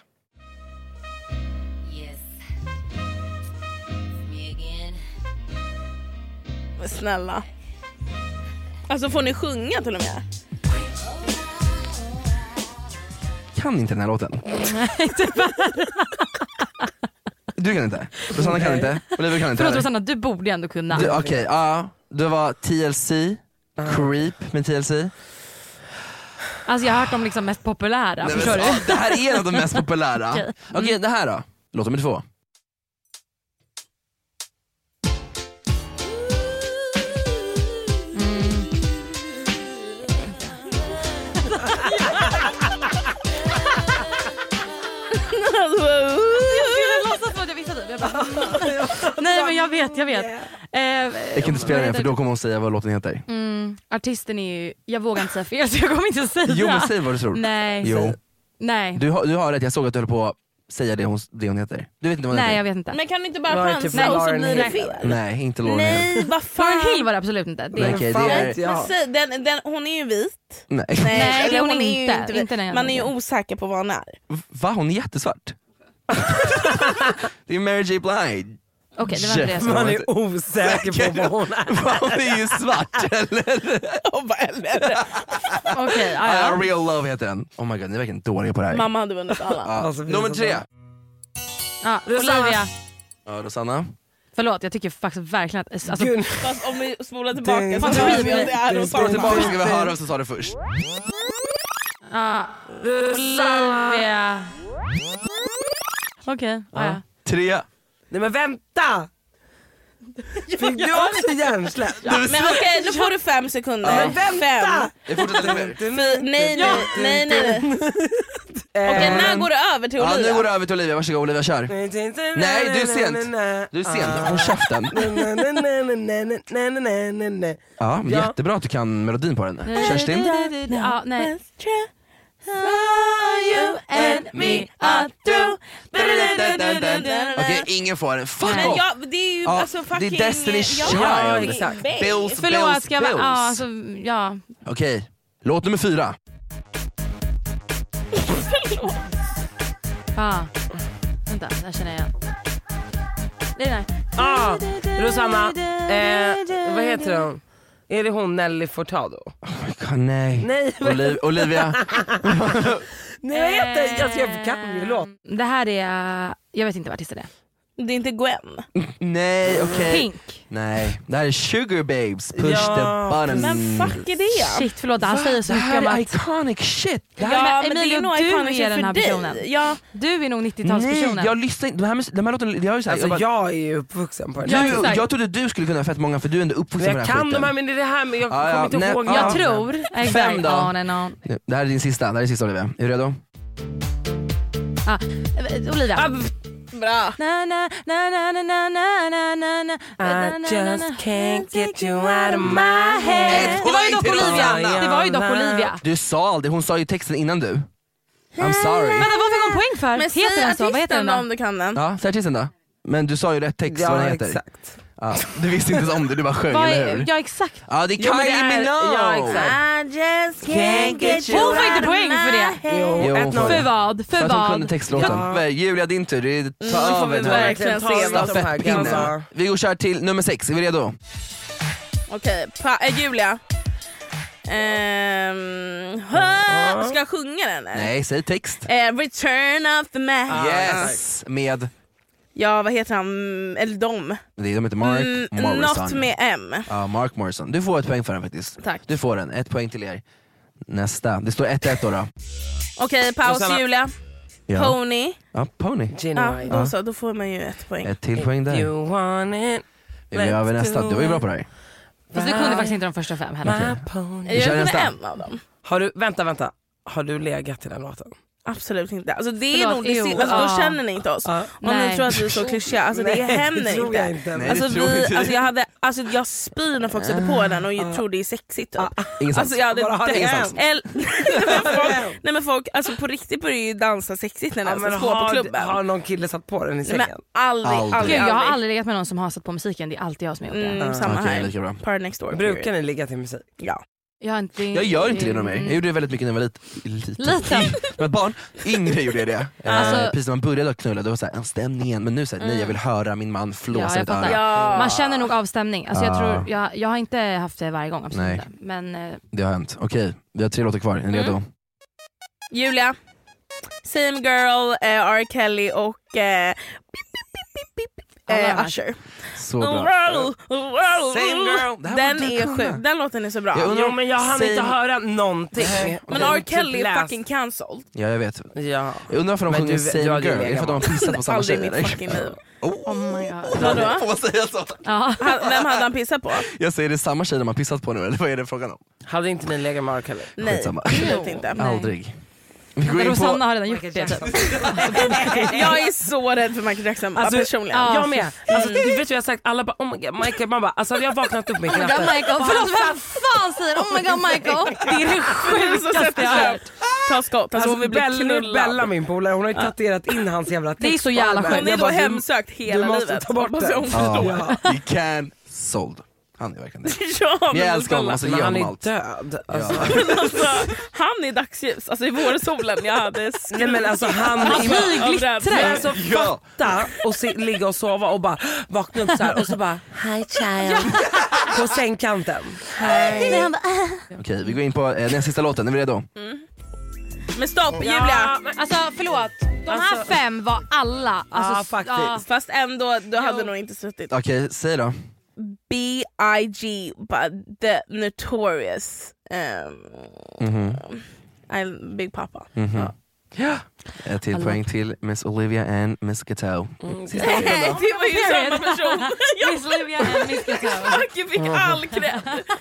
Snälla. Alltså får ni sjunga till och med? kan inte den här låten. Nej, tyvärr. Du kan inte. Rosanna kan inte. Olivia kan inte. Förlåt Rosanna, du borde ändå kunna. Okej, det var TLC. Creep med TLC. Alltså jag har hört de liksom mest populära. Nej, förstår du? Det här är en av de mest populära. Okej, det här då. Låt nummer 2. Nej men jag vet. Jag kan inte spela den för då kommer hon säga vad låten heter. Artisten är ju, jag vågar inte säga fel så jag kommer inte säga. Jo men säg vad du tror. Nej. Jo. Nej. Du har rätt, jag såg att du höll på att säga det hon heter. Du vet inte vad hon heter? Nej jag vet inte. Men kan du inte bara chansa och så blir det fel? Nej, inte Lauryn Hill. Nej vad fan. Lauryn Hill var det absolut inte. Det är hon är ju vit. Nej det är hon är ju inte. Inte man är ju osäker på vad hon är. Va? Hon är jättesvart. Det är Mary J. Blige. Okej, det var inte det. Man är osäker på vad hon är. Hon är ju svart, eller? Okej, Real Love heter den. Oh my god, ni är verkligen dåliga på det här. Mamma hade vunnit alla. Alltså, nummer 3. Olivia. Ja, Rosanna. Förlåt, jag tycker faktiskt verkligen att... Alltså, fast om vi spolar tillbaka så Spola vet vi att det är Rosanna. Tillbaka ska vi höra vad som sa det först. Olivia. Okej, 3. Nej men vänta! Fick du också hjärnsläpp? Men okej, nu får du 5 sekunder. Men vänta! Jag fortsätter mer. Nej. Okej, när går det över till Olivia? Ja, nu går det över till Olivia. Varsågod Olivia, kör. Nej, du är sent. Du är sent, håll käften. Ja, jättebra att du kan melodin på den. Kerstin? Ja, nej. You and me are through. Okej, ingen får den. Fuck men off. det är ju alltså fucking... Det är Destiny's Child. Ja, exakt. Bills. Förlåt, ska jag alltså, ja. Okej, låt nummer 4. Vänta, där känner jag igen. Nej. Rosanna, vad heter hon? Är det hon Nelly Furtado? Oh my god, nej. Olivia. Nej, vad heter jag kan ju låt. Det här är, jag vet inte vad artisten är. Det är inte Gwen. Nej, okej. Pink. Nej, det här är Sugar Babes. Push the button. Men fuck är det? Shit, förlåt, han säger så det mycket om här är att... iconic shit. Ja, men Emilio, det är nog du iconic är den här för personen. dig. Ja. Du är nog 90-talspersonen. Nej, jag lyssnar inte. De här låten, jag är så här, Alltså jag är ju uppvuxen på den. jag trodde du skulle kunna ha fett många för du är ändå uppvuxen med den här jag kan skiten. de här, men det är det här med jag kommer inte ihåg. Jag tror. 5 då. On. Det här är din sista, Olivia. Är du redo? Olivia. Bra. I just can't get you out of my head. Det var ju dock Olivia. Det var ju dock Olivia. Du sa aldrig, hon sa ju texten innan du. I'm sorry. Men vad fick hon poäng för? Men heter den så? Vad heter den då? om du kan den. Ja, säg artisten då. Men du sa ju rätt text vad den heter. Exakt. Ja, du visste inte ens om det, du bara sjöng, eller hur? Ja, exakt. Ja, det är Kylie Minogue! Ja, exakt. I just can't get you Hon får inte poäng för det. Jo, hon får För det. vad? För att hon kunde textlåten. Julia, din tur. Ta över den här verkligen se vad de här stafettpinnen. Vi går och kör till nummer 6, är vi redo? Okej, Julia. Ska jag sjunga den eller? Nej, säg text. Return of the Mac. Yes, med... Ja, vad heter han? Eller de heter Mark Morrison. Något med M. Ja, Mark Morrison. Du får ett poäng för den faktiskt. Tack. Du får den, 1 poäng till er. Nästa, det står 1-1 då. Okej, paus Julia. Ja. Pony. Ja, Pony. Ja, då får man ju 1 poäng. 1 till poäng där. You want it. Vi är över nästa, du var ju bra på det här. Fast du kunde faktiskt inte de första 5 heller. Jag kunde en av dem. Vänta. Har du legat till den låten? Absolut inte. Alltså det är Förlåt, nog det då känner ni inte oss. Om ni tror att vi är så klyschiga, alltså det händer inte. Nej, alltså, det tror inte. Jag spyr när folk sätter på den och jag tror det är sexigt typ. Ingen Alltså jag hade Ingen nej men folk alltså på riktigt börjar ju dansa sexigt när den sätts på klubben. Har någon kille satt på den i sängen? Men aldrig. Jag har aldrig legat med någon som har satt på musiken. Det är alltid jag som har gjort det. Samma Okej, här. lika bra. Party next door. Brukar ni ligga till musik? Ja. Jag gör inte det mer. Jag gjorde det väldigt mycket när jag var liten. Men barn, yngre gjorde jag det. Precis när man började knulla, då var det såhär, en stämningen. Men nu säger nej, jag vill höra min man flåsa ett öra. Man känner nog avstämning. Alltså jag tror, jag har inte haft det varje gång, absolut inte. Men det har hänt. Okej, vi har 3 låtar kvar. Är ni redo? Julia. Same Girl, R. Kelly och Usher. Så bra. Same Girl. Den är sjuk. Den låten är så bra. Men jag hann inte höra någonting. Men R. Kelly är fucking cancelled. Ja, jag vet. Ja. Jag undrar varför de sjunger Same Girl. Är det för att de har pissat på samma tjej? Aldrig i mitt fucking liv. Oh my god. Vadå? Får man säga så? Ja. Vem hade han pissat på? Jag säger, det är samma tjej de har pissat på nu, eller vad är det frågan om? Hade inte ni legat med R. Kelly? Nej, absolut inte. Aldrig. Rosanna har redan gjort det typ. Jag är så rädd för Michael Jackson personligen. Jag med. Alltså, du vet vad jag har sagt, alla bara oh my god Michael, man bara alltså hade jag vaknat upp med Oh my god Michael, förlåt vem fan säger oh my god Michael? Det är det sjukaste jag har hört. Ta skott, alltså hon vill bli knullad. Bella min polare, hon har ju tatuerat in hans jävla text. Det är så jävla sjukt. Hon är då hemsökt hela livet. Du måste ta bort det. You can sold. Han är verkligen det. Ja, men jag älskar honom, alltså, men han är allt. död. Alltså, han är dagsljus, alltså i vårsolen jag hade skrivit. Nej men alltså han glittrar. Alltså fatta och ligga och sova och bara vakna upp så här och så bara hi child på sängkanten. Okej, vi går in på den sista låten, är vi redo? Men stopp Julia. Alltså förlåt, de här 5 var alla alltså, faktiskt. Fast ändå, du hade nog inte suttit. Okej, säg då. B.I.G. The Notorious Big Papa. Ja. Ett till poäng till Miss Olivia and Miss Ghetto. Det var ju samma person. Miss Olivia and Miss Ghetto. Marke fick all cred.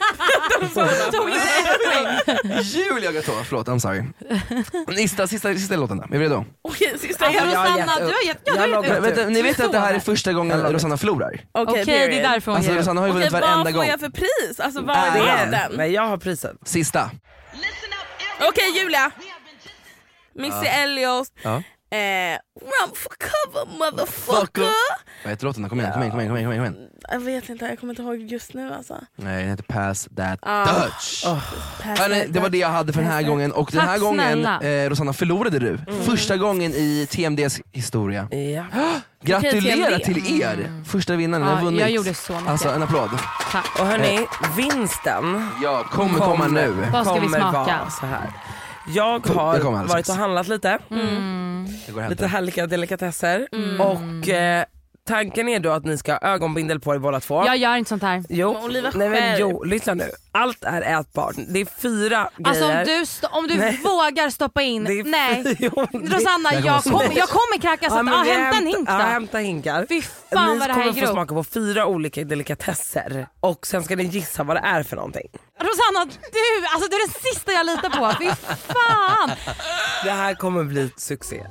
Julia Ghetto, förlåt, I'm sorry. Sista låten då, är vi redo? Okej, sista. Alltså Rosanna, du har gett ni vet att det här är första gången Rosanna förlorar? Okej, det är därför hon alltså, Rosanna har ju vunnit varenda gång. Vad får jag för pris? Alltså vad är den? Nej, jag har priset. Sista. Okej Julia. Missy Elliott. Run for cover motherfucker. Vad heter låten? Kom igen. Jag vet inte, jag kommer inte ihåg just nu alltså. Nej, den heter Pass That Dutch. Det var det jag hade för den här gången. Och den här gången, Rosanna, förlorade du. Första gången i TMDs historia. Gratulerar till er. Första vinnaren, har vunnit. Jag gjorde så mycket. Alltså en applåd. Tack. Och hörni, vinsten kommer komma nu. Vad ska vi smaka? Så här. Jag har varit och handlat lite. Lite härliga delikatesser. Och tanken är då att ni ska ha ögonbindel på er båda två. Jag gör inte sånt här. Jo, lyssna nu. Allt är ätbart. Det är 4 grejer. Alltså om du vågar stoppa in. Rosanna, jag kommer kracka så hämta en hink då. Hämta hinkar. Fy fan vad det här är grovt. Ni kommer få smaka på 4 olika delikatesser. Och sen ska ni gissa vad det är för någonting. Rosanna, du är den sista jag litar på. Fy fan. Det här kommer bli ett succé.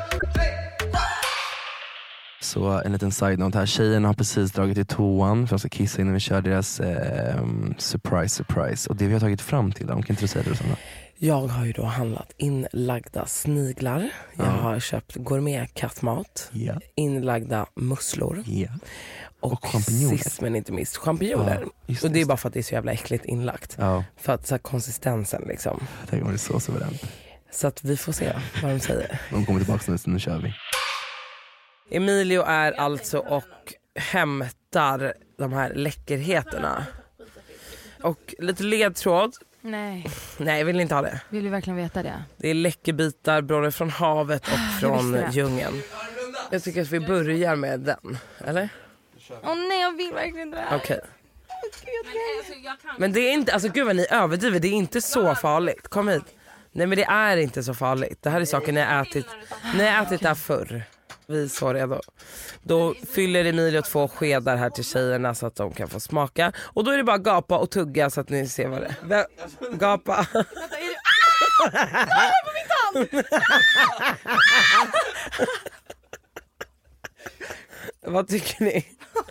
Så en liten side-note här. Tjejerna har precis dragit i toan för att de ska kissa innan vi kör deras surprise. Och det vi har tagit fram till dem, kan inte du säga det, Rosanna? Jag har ju då handlat inlagda sniglar. Jag har köpt gourmet-kattmat. Inlagda musslor. Och champinjoner. Sist men inte minst champinjoner. Och det är bara för att det är så jävla äckligt inlagt. För att så här, konsistensen liksom. Jag tänker att det är så suveränt. Så att vi får se vad de säger. De kommer tillbaka nu kör vi. Emilio är alltså och hämtar de här läckerheterna. Och lite ledtråd. Nej, jag vill inte ha det. Vill du verkligen veta det? Det är läckerbitar både från havet och från djungeln. Jag tycker att vi börjar med den, eller? Nej, jag vill verkligen det. Okej. Men det är inte, alltså gud vad ni överdriver, det är inte så farligt. Kom hit. Nej men det är inte så farligt. Det här är saker ni har ätit där förr. Vi är så redo. Då fyller Emilio 2 skedar här till tjejerna så att de kan få smaka. Och då är det bara gapa och tugga så att ni ser vad det är. Gapa. På min tand! Vad tycker ni?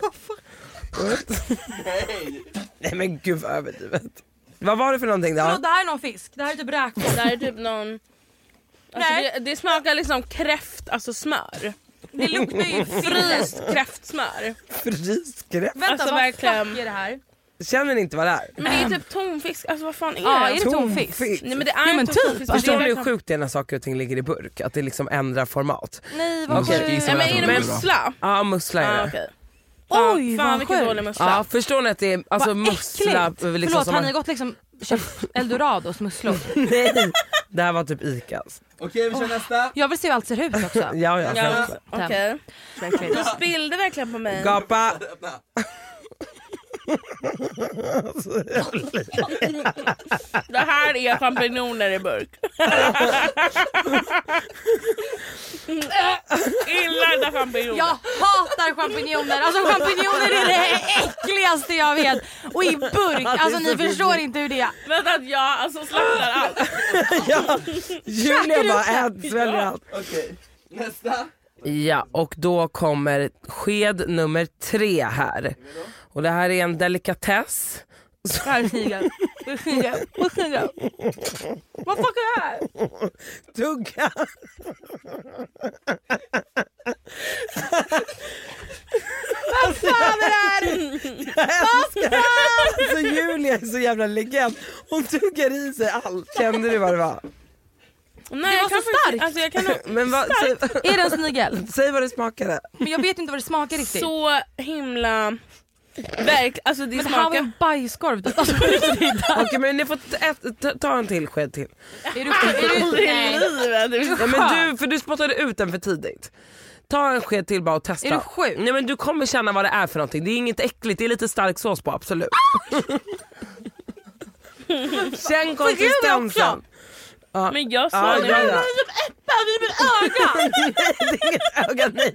Nej men gud vad överdrivet. Vad var det för någonting då? Det här är någon fisk. Det här är typ räkor. Det här är typ någon... Alltså det smakar liksom kräft, alltså smör. Det luktar ju fryst kräftsmör. Fryst kräft? Vänta, alltså, vad verkligen... fuck är det här? Känner ni inte vad det är? Men det är typ tonfisk, alltså vad fan är det? Ja, är det tonfisk? Nej men det är inte tonfisk. Förstår ni hur sjukt det är när saker och ting ligger i burk? Att det liksom ändrar format. Nej, vad men är det mussla? Ja, mussla är det. Okay. Oj, fan vilken dålig mussla. Ja, förstår ni att det är alltså mussla liksom. Förlåt, har ni gått liksom köpt Eldorados musslor? Nej, det här var typ Icas. Okej, vi kör nästa. Jag vill se hur allt ser ut också. Ja. Okej. Du spillde verkligen på mig. Gapa. Det här är champinjoner i burk. Illa champinjoner. Jag hatar champinjoner. Alltså champinjoner är det äckligaste jag vet. Och i burk, alltså ni förstår inte hur det är. Vänta att jag alltså slaktar allt. Ja, Julia bara sväljer allt. Okej, nästa. Ja, och då kommer sked nummer 3 här. Och det här är en delikatess. Här är snigel. Vad fuck är det här? Tugga. Vad fan är det här? Så Julia är så jävla legend. Hon tuggar i sig allt. Kände du vad det var? Nej, det var så starkt. Alltså jag kan nog... Men vad, Är det en snigel? säg vad det smakade. Men jag vet inte vad det smakar riktigt. Så himla... Alltså det men det här var smakar... en bajskorv. Alltså, Okej, men ni får ta en till sked till. är du Ja, men du spottade ut den för tidigt. Ta en sked till bara och testa. Är du sjuk? Nej, men du kommer känna vad det är för någonting. Det är inget äckligt, det är lite stark sås på, absolut. Känn konsistensen. Ja. Men jag sa ja, det. Ja. Det är som äpplen i mitt öga. Det är inget öga, nej.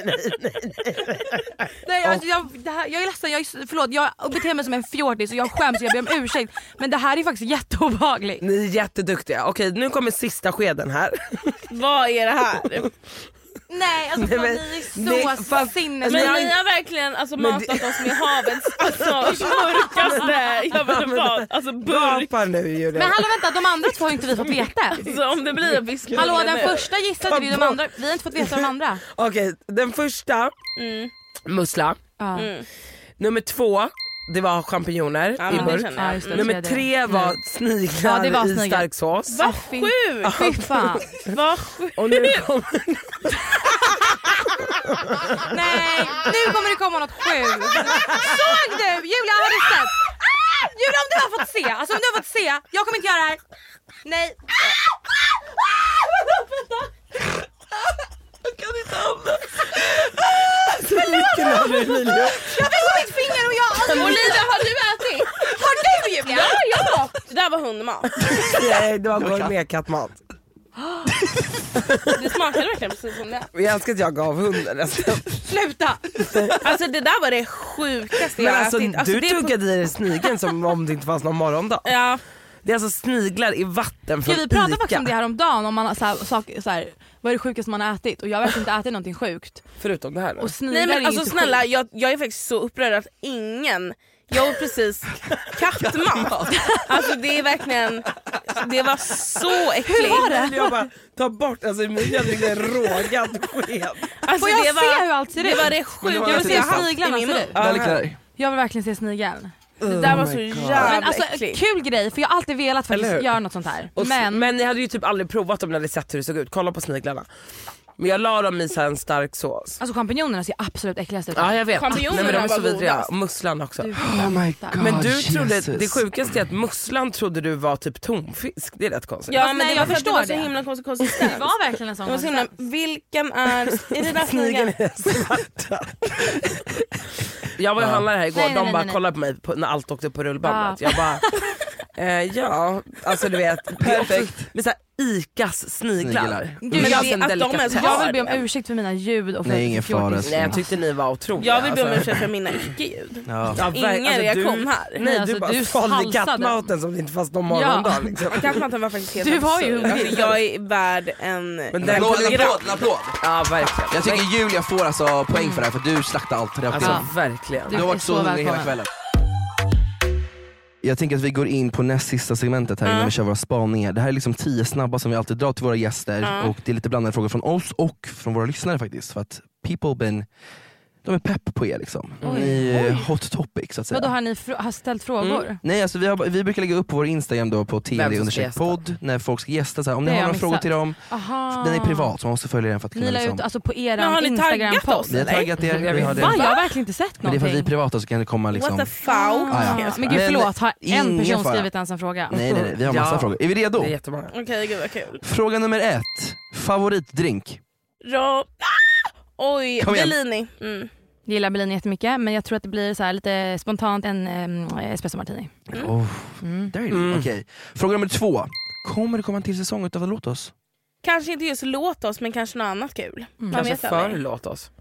Nej, alltså, jag är ledsen, förlåt, jag beter mig som en fjortis och jag skäms och jag ber om ursäkt. Men det här är faktiskt jätteobehagligt. Ni är jätteduktiga. Okej, nu kommer sista skeden här. Vad är det här? Nej, alltså ni är så sinnes. Men ni har verkligen alltså matat oss med havets mörkaste. Jag vet inte alltså burk. Nu, Julia. Men hallå vänta, de andra två har inte vi fått veta. Så om det blir en fisk. Hallå, den första gissade vi, de andra, vi har inte fått veta de andra. Okej, den första mussla. Nummer 2, det var champinjoner i burk. Nummer 3 var sniglar i stark sås. Vad sjukt! Fy fan. Vad sjukt. Och nu kommer... Nej, nu kommer det komma något sjukt. Såg du? Julia, har du sett? Julia, om du har fått se, alltså om du har fått se, jag kommer inte göra det här. Nej. Jag kan inte andas. Så mycket när du, Emilia. Jag fick på mitt finger och jag... Olivia, har du ätit? Har du, Julia? Ja. Det där var hundmat. Nej, det var gourmetkattmat. Det smakade verkligen precis som det. Jag älskar att jag gav hunden resten. Sluta. Alltså det där var det sjukaste jag alltså, ätit. Alltså, du tuggade i dig snigeln som om det inte fanns någon morgondag. Ja. Det är alltså sniglar i vatten från vi pratade Ica. faktiskt om det här om dagen, om man har så här, vad är det sjukaste man har ätit? Och jag har verkligen inte ätit någonting sjukt. Förutom det här då. Och nej men alltså snälla, jag är faktiskt så upprörd att ingen... Jag åt precis kattmat. Alltså det är verkligen... Det var så äckligt. Hur var det? Jag bara, ta bort, alltså Emilia dricker en rågad sked. Får Alltså, jag det se hur allt ser ut? Det var det sjukaste jag vill se sniglarna i min ser mun. Jag vill verkligen se snigeln. Det där var så jävla Men alltså äckligt. kul grej, för jag har alltid velat faktiskt göra något sånt här. Men ni hade ju typ aldrig provat om ni hade sett hur det såg ut. Kolla på sniglarna. Men jag la dem i så här en stark sås. Alltså champinjonerna ser absolut äckligast ut. Ja jag vet. Champinjonerna Nej, men de är så var vidriga. godast. Och musslan också. Oh my God, Men du trodde, Jesus. det sjukaste är att musslan trodde du var typ tonfisk. Det är rätt konstigt. Ja men nej, det jag var för att det förstår var så det. himla konstig konsistens. Det var verkligen en sån Det var så himla, vilken är det där Snigeln snigeln? är svarta. Jag var ju handlare här igår, de bara kollade på mig när allt åkte på rullbandet. Jag bara, ja, alltså du vet. Perfekt. Med såhär Icas sniglar. Gud, Men det- alltså en att de delikatess. ens jag vill be om ursäkt för mina ljud och för Nej, ingen fara. fjortis. Nej jag tyckte ni var otroliga. Jag vill be om alltså. ursäkt för mina icke-ljud. Ja. Ja, Ingen reaktion här. Nej Alltså, du bara du svalde halsade. kattmaten som det inte fanns någon morgondag liksom. Kattmaten var faktiskt helt Du var ju absurd. hungrig. Alltså, jag är värd en... Men En den applåd, kunde en applåd. Ja verkligen. Jag tycker Julia får alltså poäng för det här, för du slaktade allt rakt Alltså igenom. verkligen. Du har varit är så så hungrig hela välkommen. kvällen. Jag tänker att vi går in på näst sista segmentet här innan vi kör våra spaningar. Det här är liksom 10 snabba som vi alltid drar till våra gäster och det är lite blandade frågor från oss och från våra lyssnare faktiskt. För att people been de är pepp på er liksom. Ni är hot topic så att säga. Vadå, har ni har ställt frågor? Nej, alltså vi brukar lägga upp på vår Instagram då på TD_podd när folk ska gästa så här. Om ni har några frågor till dem, den är privat så man måste följa den för att kunna ni la liksom... ut alltså på er Instagram-podd. Vi har taggat er. Jag har verkligen inte sett någonting. Men det är för att vi är privata så kan det komma liksom... What the fuck? Men gud förlåt, har en person skrivit ens en fråga? Nej, vi har massa frågor. Är vi redo? Okej, gud vad kul. Fråga nummer 1. Favoritdrink? Oj, Bellini. Jag gillar Bellini jättemycket, men jag tror att det blir så här lite spontant en espresso martini. Okej. Fråga nummer 2. Kommer det komma en till säsong utav Låt oss? Kanske inte just Låt oss, men kanske något annat kul. Kanske för Låt oss.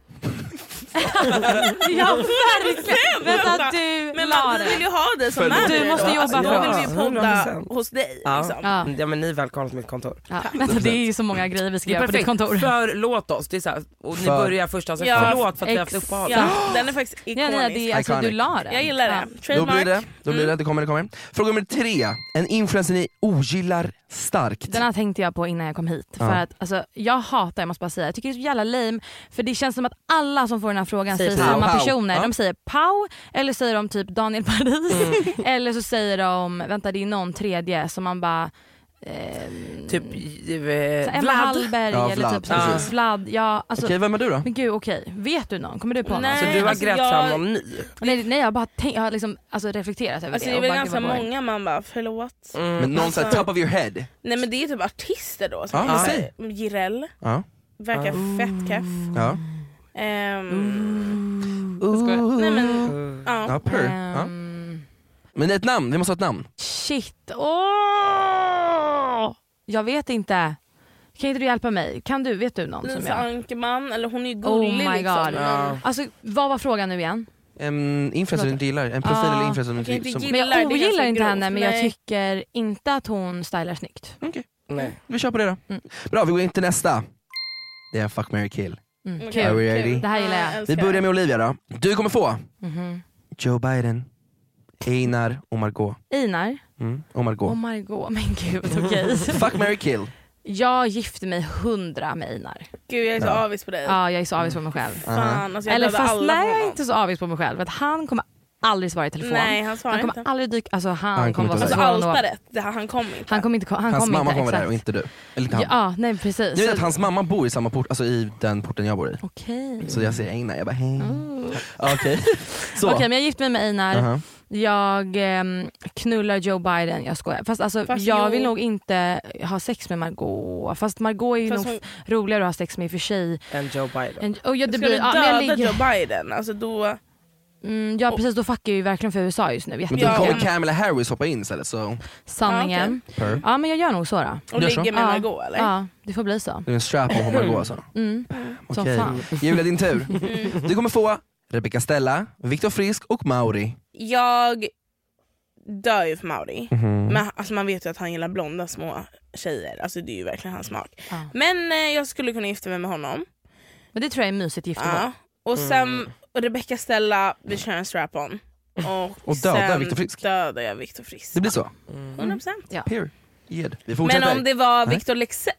Ja, verkligen. Vänta, men man vill ju ha det som är. Du måste jobba då vill vi ju podda hos dig. Ja, men ni är välkomna till mitt kontor. Vänta, det är ju så många grejer vi ska göra på ditt kontor. För Låt oss, det är så här, och ni börjar först alltså, förlåt för att vi har haft uppehåll. Ja, den är faktiskt ikonisk. Det är alltså, du la den. Jag gillar det. Då blir det, det kommer. Fråga nummer 3. En influencer ni ogillar starkt. Den här tänkte jag på innan jag kom hit. För att alltså, jag måste bara säga, jag tycker det är så jävla lame. För det känns som att alla som får den här frågan säger samma personer. De säger Pau, eller säger de typ Daniel Paris. Eller så säger de, vänta det är någon tredje som man bara typ Emma Hallberg eller typ Vlad. Alltså, okej, vem är du då? Men gud, vet du någon? Kommer du på någon? Så du har grävt fram någon ny? Nej, jag har liksom reflekterat över det. Det är väl ganska många man bara, förlåt. Men någon såhär top of your head? Nej, men det är typ artister då. Jireel. Verkar fett keff. Nej men men det är ett namn, vi måste ha ett namn. Shit, jag vet inte. Kan inte du hjälpa mig? Vet du någon Lisa som jag... Ankerman, eller hon är ju gullig liksom. Alltså, vad var frågan nu igen? Influencer du inte gillar, en profil eller influencer du inte gillar. Men jag ogillar inte henne, men jag tycker inte att hon stylar snyggt. Okej, vi kör på det då. Bra, vi går in till nästa. Det är Fuck, Marry, Kill. Kul. Det här gillar jag. Vi börjar med Olivia då. Du kommer få Joe Biden, Einar och Margot. Einar? Och Margot. Men gud, okej. Fuck, Marry, Kill. Jag gifte mig 100 med Einar. Gud, jag är så avis på dig. Ja, jag är så avis på mig själv. Fan, alltså eller fast nej, jag är inte så avis på mig själv. Att han kommer aldrig svara i telefon. Nej, han kommer inte. Aldrig dyka. Alltså han kommer vara så altaret. Han kommer inte. Hans mamma kommer där och inte du. Eller inte han. Ja, nej precis. Du vet att hans mamma bor i samma port, alltså i den porten jag bor i. Okej. Så jag säger Einar, jag bara hej. Okej, men jag gift mig med Einar. Jag knullar Joe Biden, jag skojar. Fast jag vill nog inte ha sex med Margot. Fast Margot är ju nog roligare att ha sex med i och för sig. Än Joe Biden. Ska du döda Joe Biden? Alltså då... ja precis, då fuckar jag ju verkligen för USA just nu. Men då kommer Kamala Harris hoppa in istället så... Sanningen. Ja, men jag gör nog så då. Och ligger med Margot eller? Ja, det får bli så. Det är en strap på Margot alltså. Okej, Julia, din tur. Du kommer få Rebecca Stella, Viktor Frisk och Mauri. Jag dör ju för Mauri. Men alltså, man vet ju att han gillar blonda små tjejer. Alltså det är ju verkligen hans smak. Men jag skulle kunna gifta mig med honom. Men det tror jag är mysigt giftermål. Och sen Rebecca Stella, vi kör en strap-on. Och döda Viktor Frisk. Dödar jag Viktor Frisk. Det blir så? 100%. Ja. Vi fortsätter. Men om det var Victor Lexell...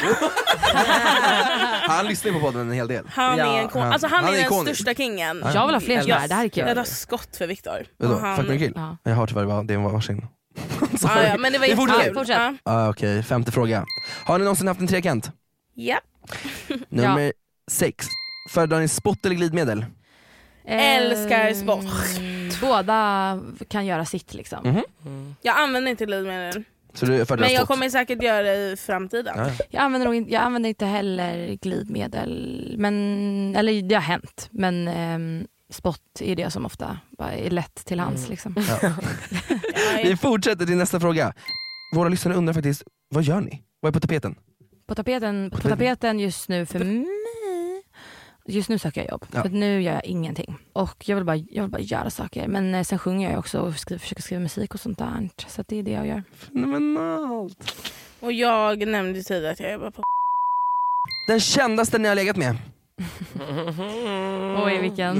Han lyssnar på podden en hel del. Han är den största kingen. Jag vill ha fler sådär, det här är kul. Jag har skott för Victor. Fuck, Marry, Kill. Jag har tyvärr det var varsin. Men det var jättekul. Fortsätt. Okej, 5:e fråga. Har ni någonsin haft en trekant? Ja. Nummer 6. Föredrar ni spott eller glidmedel? Älskar spott. Båda kan göra sitt liksom. Jag använder inte glidmedel. Men jag kommer säkert göra det i framtiden. Jag använder inte heller glidmedel. Eller det har hänt. Men spott är det som ofta bara är lätt till hands liksom. Vi fortsätter till nästa fråga. Våra lyssnare undrar faktiskt, vad gör ni? Vad är på tapeten? På tapeten just nu för mig. Just nu söker jag jobb. För nu gör jag ingenting. Och jag vill bara göra saker. Men sen sjunger jag också och försöker skriva musik och sånt där. Så att det är det jag gör. Fenomenalt. Och jag nämnde tidigare att jag jobbar på... Den kändaste ni har legat med? Oj, vilken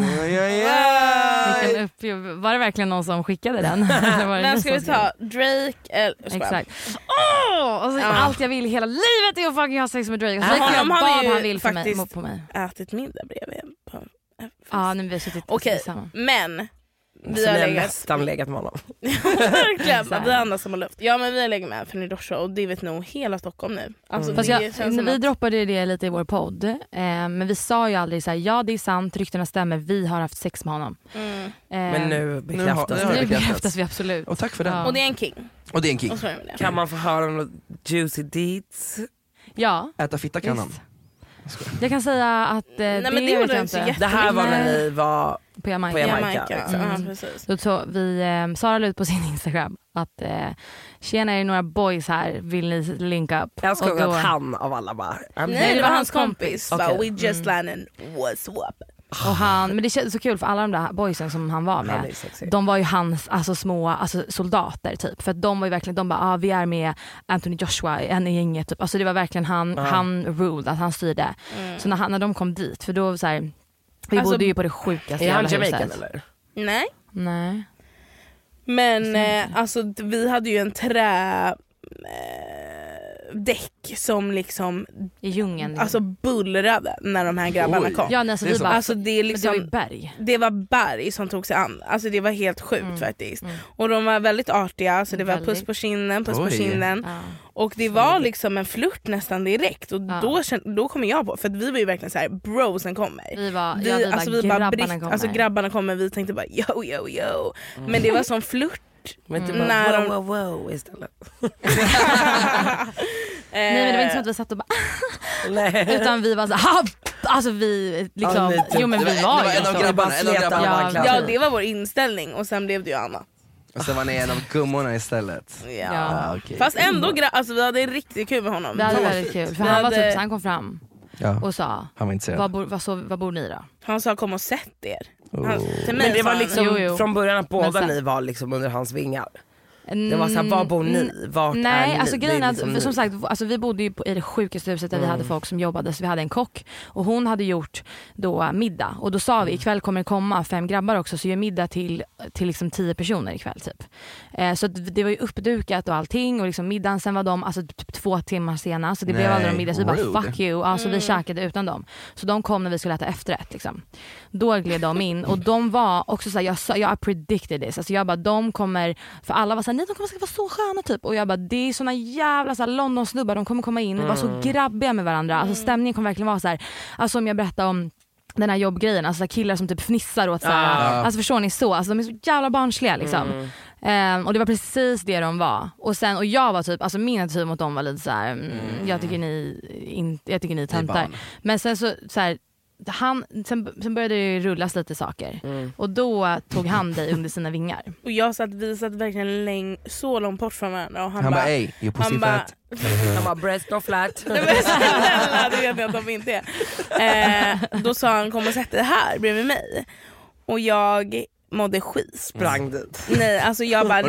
var det verkligen någon som skickade den? Men ska vi ta Drake eller... Exakt. Allt jag vill i hela livet är att fucking ha sex med Drake. Så han vad han vill för mig, på mig. Ätit middag bredvid Ja, nu vi har suttit tillsammans. Men vi har nästan legat med honom. Verkligen, vi andra som har luft. Ja, men vi har legat med Anthony Joshua och det vet nog hela Stockholm nu. Alltså, vi droppade det lite i vår podd, men vi sa ju aldrig så här: ja det är sant, ryktena stämmer, vi har haft sex med honom. Men nu bekräftas vi absolut. Och tack för det. Ja. Och det är en king. Kan man få höra något juicy deeds? Ja. Äta fitta kan han. Jag kan säga att nej, men det gjorde inte. Det här var när ni var på Jamaica. Då tog Sara la ut på sin Instagram att tjena, är det några boys här, vill ni linka upp? Jag ska att han av alla bara nej, det var hans kompis. Okay. We just landed, what's up? Och men det känns så kul för alla de där boysen som han var med. De var ju hans små soldater typ. För att de var ju verkligen, de bara vi är med Anthony Joshua en i gänget typ. Alltså det var verkligen han ruled, att han styrde. Så när de kom dit, för då så här, vi bodde ju på det sjukaste. Är han Jamaican eller? Nej. Men alltså vi hade ju en däck som liksom i djungeln alltså bullrade när de här grabbarna kom. Ja, alltså, det, alltså, det, är liksom, det var berg. Det var berg som tog sig an. Alltså det var helt sjukt faktiskt. Och de var väldigt artiga, så det var puss på kinden, puss på kinden. Ja. Och det var liksom en flört nästan direkt. Och då kommer jag på, för att vi var ju verkligen så här: brosen kommer. Grabbarna kommer, vi tänkte bara yo. Men det var som flört. Men typ bara wow istället. Nej, men det var inte så att vi satt och bara nej. Utan vi var så alltså vi liksom jo men vi var en av grabbarna. Ja, det var vår inställning. Och sen blev det ju Anna. Och sen var ni en av gummorna istället. Ja. Okay. Fast ändå alltså vi hade riktigt kul med honom. Det hade väldigt kul. För han var typ, han kom fram och sa han var intresserad. Var bor ni då? Han sa kom och sätt er. Men det var liksom från början att båda ni var liksom under hans vingar. Det var såhär, var bor ni? Vart är ni? Alltså grejen liksom som sagt, alltså, vi bodde ju i det sjukaste huset där vi hade folk som jobbade, så vi hade en kock och hon hade gjort då middag, och då sa vi ikväll kommer det komma 5 grabbar också, så gör middag till liksom 10 personer ikväll typ. Så det var ju uppdukat och allting, och liksom middagen sen var de alltså typ 2 timmar sena, så det blev aldrig middag, så vi bara fuck you, alltså vi käkade utan dem. Så de kom när vi skulle äta efterrätt liksom. Då gled de in och de var också såhär, jag predicted this, alltså jag bara de kommer, för alla var såhär, nej de kommer vara så sköna typ, och jag bara det är såna jävla såhär London-snubbar, de kommer komma in och vara så grabbiga med varandra, alltså stämningen kommer verkligen vara så här, alltså om jag berättar om den här jobbgrejen, alltså killar som typ fnissar åt såhär, alltså förstår ni så, alltså de är så jävla barnsliga liksom. Och det var precis det de var. Och jag var typ, alltså min attityd mot dem var lite såhär, jag tycker ni töntar. Men sen så här, sen började det rullas lite saker och då tog han dig under sina vingar. Och vi satt verkligen så långt bort från varandra, och han bara ey, you pussy fat. Han bara breast no flat. Det vet jag att de inte är. Då sa han kom och sätt dig här bredvid mig, och jag mådde skit. Sprang dit. Nej, alltså jag bara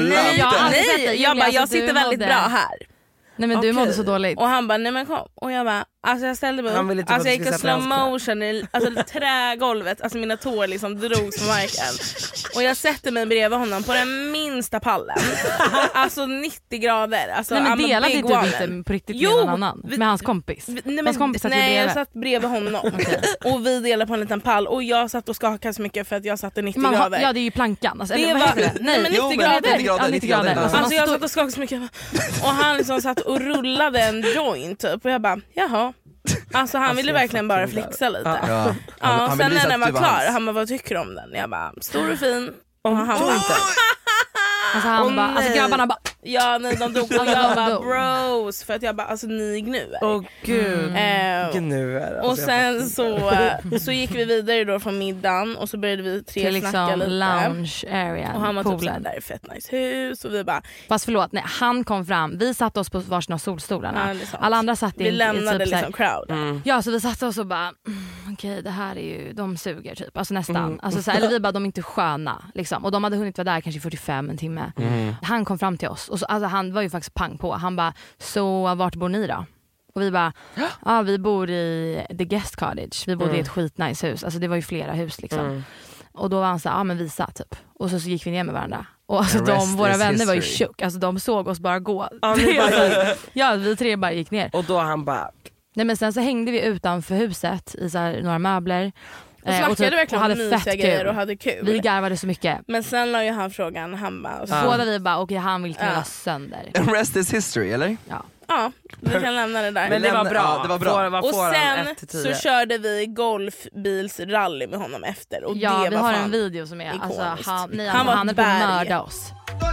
jag sitter väldigt bra här. Nej men du mådde så dåligt. Och han bara nej men kom. Och jag bara alltså jag ställde mig upp, alltså jag gick och slow motion i trägolvet, alltså mina tår liksom drogs på marken. Och jag sätter mig bredvid honom på den minsta pallen. Alltså 90 grader. Alltså, nej men delade du inte på riktigt med någon annan? Med hans kompis? Nej, jag satt bredvid honom. Och vi delade på en liten pall, och jag satt och skakade så mycket för att jag satte 90 grader. Ja det är ju plankan alltså, det var, nej men 90 grader. Alltså jag satt och skakade så mycket. Och han liksom satt och rullade en joint typ, och jag bara jaha. Alltså han ville verkligen bara flixa lite. Han sen när den var klar, han bara vad tycker du om den? Jag bara stor och fin. Och han var inte. Alltså han bara, alltså grabbarna bara ja nej de dog, och jag bara bros, för att jag bara alltså ni gnuer. Åh gud, gnuer. Och sen så gick vi vidare då från middagen, och så började vi snacka liksom lite lounge area. Och han var typ såhär, där är fett nice hus, och vi bara fast förlåt, nej han kom fram, vi satte oss på varsina solstolarna. Alla andra satt vi lämnade liksom crowd. Ja så vi satte oss och bara okej, det här är ju, de suger typ, alltså nästan. Alltså så här, eller vi bara, de är inte sköna liksom. Och de hade hunnit vara där kanske 45 en timme. Han kom fram till oss och så, alltså, han var ju faktiskt pang på. Han bara, så vart bor ni då? Och vi bara, vi bor i The Guest Cottage. Vi bodde i ett skitnice hus, alltså det var ju flera hus liksom. Och då var han så men visa typ. Och så gick vi ner med varandra. Och alltså våra vänner var ju tjock, alltså de såg oss bara gå. Ja, vi 3 bara gick ner. Och då han bara nej men sen så hängde vi utanför huset i så här, några möbler. Och snackade verkligen om mysiga grejer och hade kul. Vi garvade så mycket. Men sen la ju han frågan, han bara... Båda vi bara, okej, han vill knulla sönder. And rest is history, eller? Ja, vi kan lämna det där. Men det var bra. Ja, det var bra. Och sen så körde vi golfbilsrally med honom efter. Och ja, det vi var har en video som är... Alltså, han är på att mörda oss.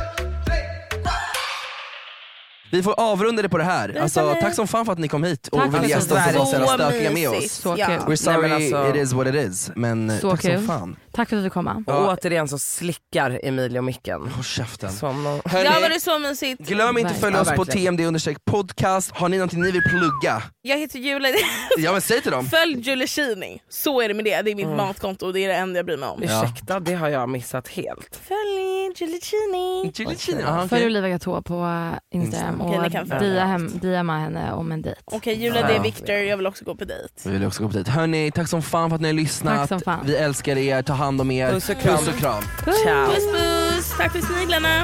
Vi får avrunda det på det här. Alltså, tack som fan för att ni kom hit och ville gästa oss och vara så stökiga med oss. Så kul. We're sorry, it is what it is. Men så tack kul. som fan. Tack för att du kom. Och återigen så slickar Emilia micken. Håll käften. Hörrni, ja, var det så mysigt. Glöm inte att följa oss på TMD_podcast. Har ni någonting ni vill plugga? Jag heter Julia. Ja, men säg till dem. Följ Julechini. Så är det med det. Det är mitt matkonto och det är det enda jag bryr mig om. Ursäkta, det har jag missat helt. Följ Julechini. Följ Olivia Gatå på Instagram och DMa henne om en dejt. Okej, Julia, det är Victor. Jag vill också gå på dejt. Vi vill också gå på dejt. Hörni, tack som fan för att ni har lyssnat. Tack som fan. Vi älskar er, ta hand om er. Puss och kram. Puss och kram. Ciao. Puss puss. Tack för sniglarna.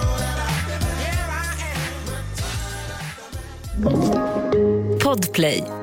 Podplay.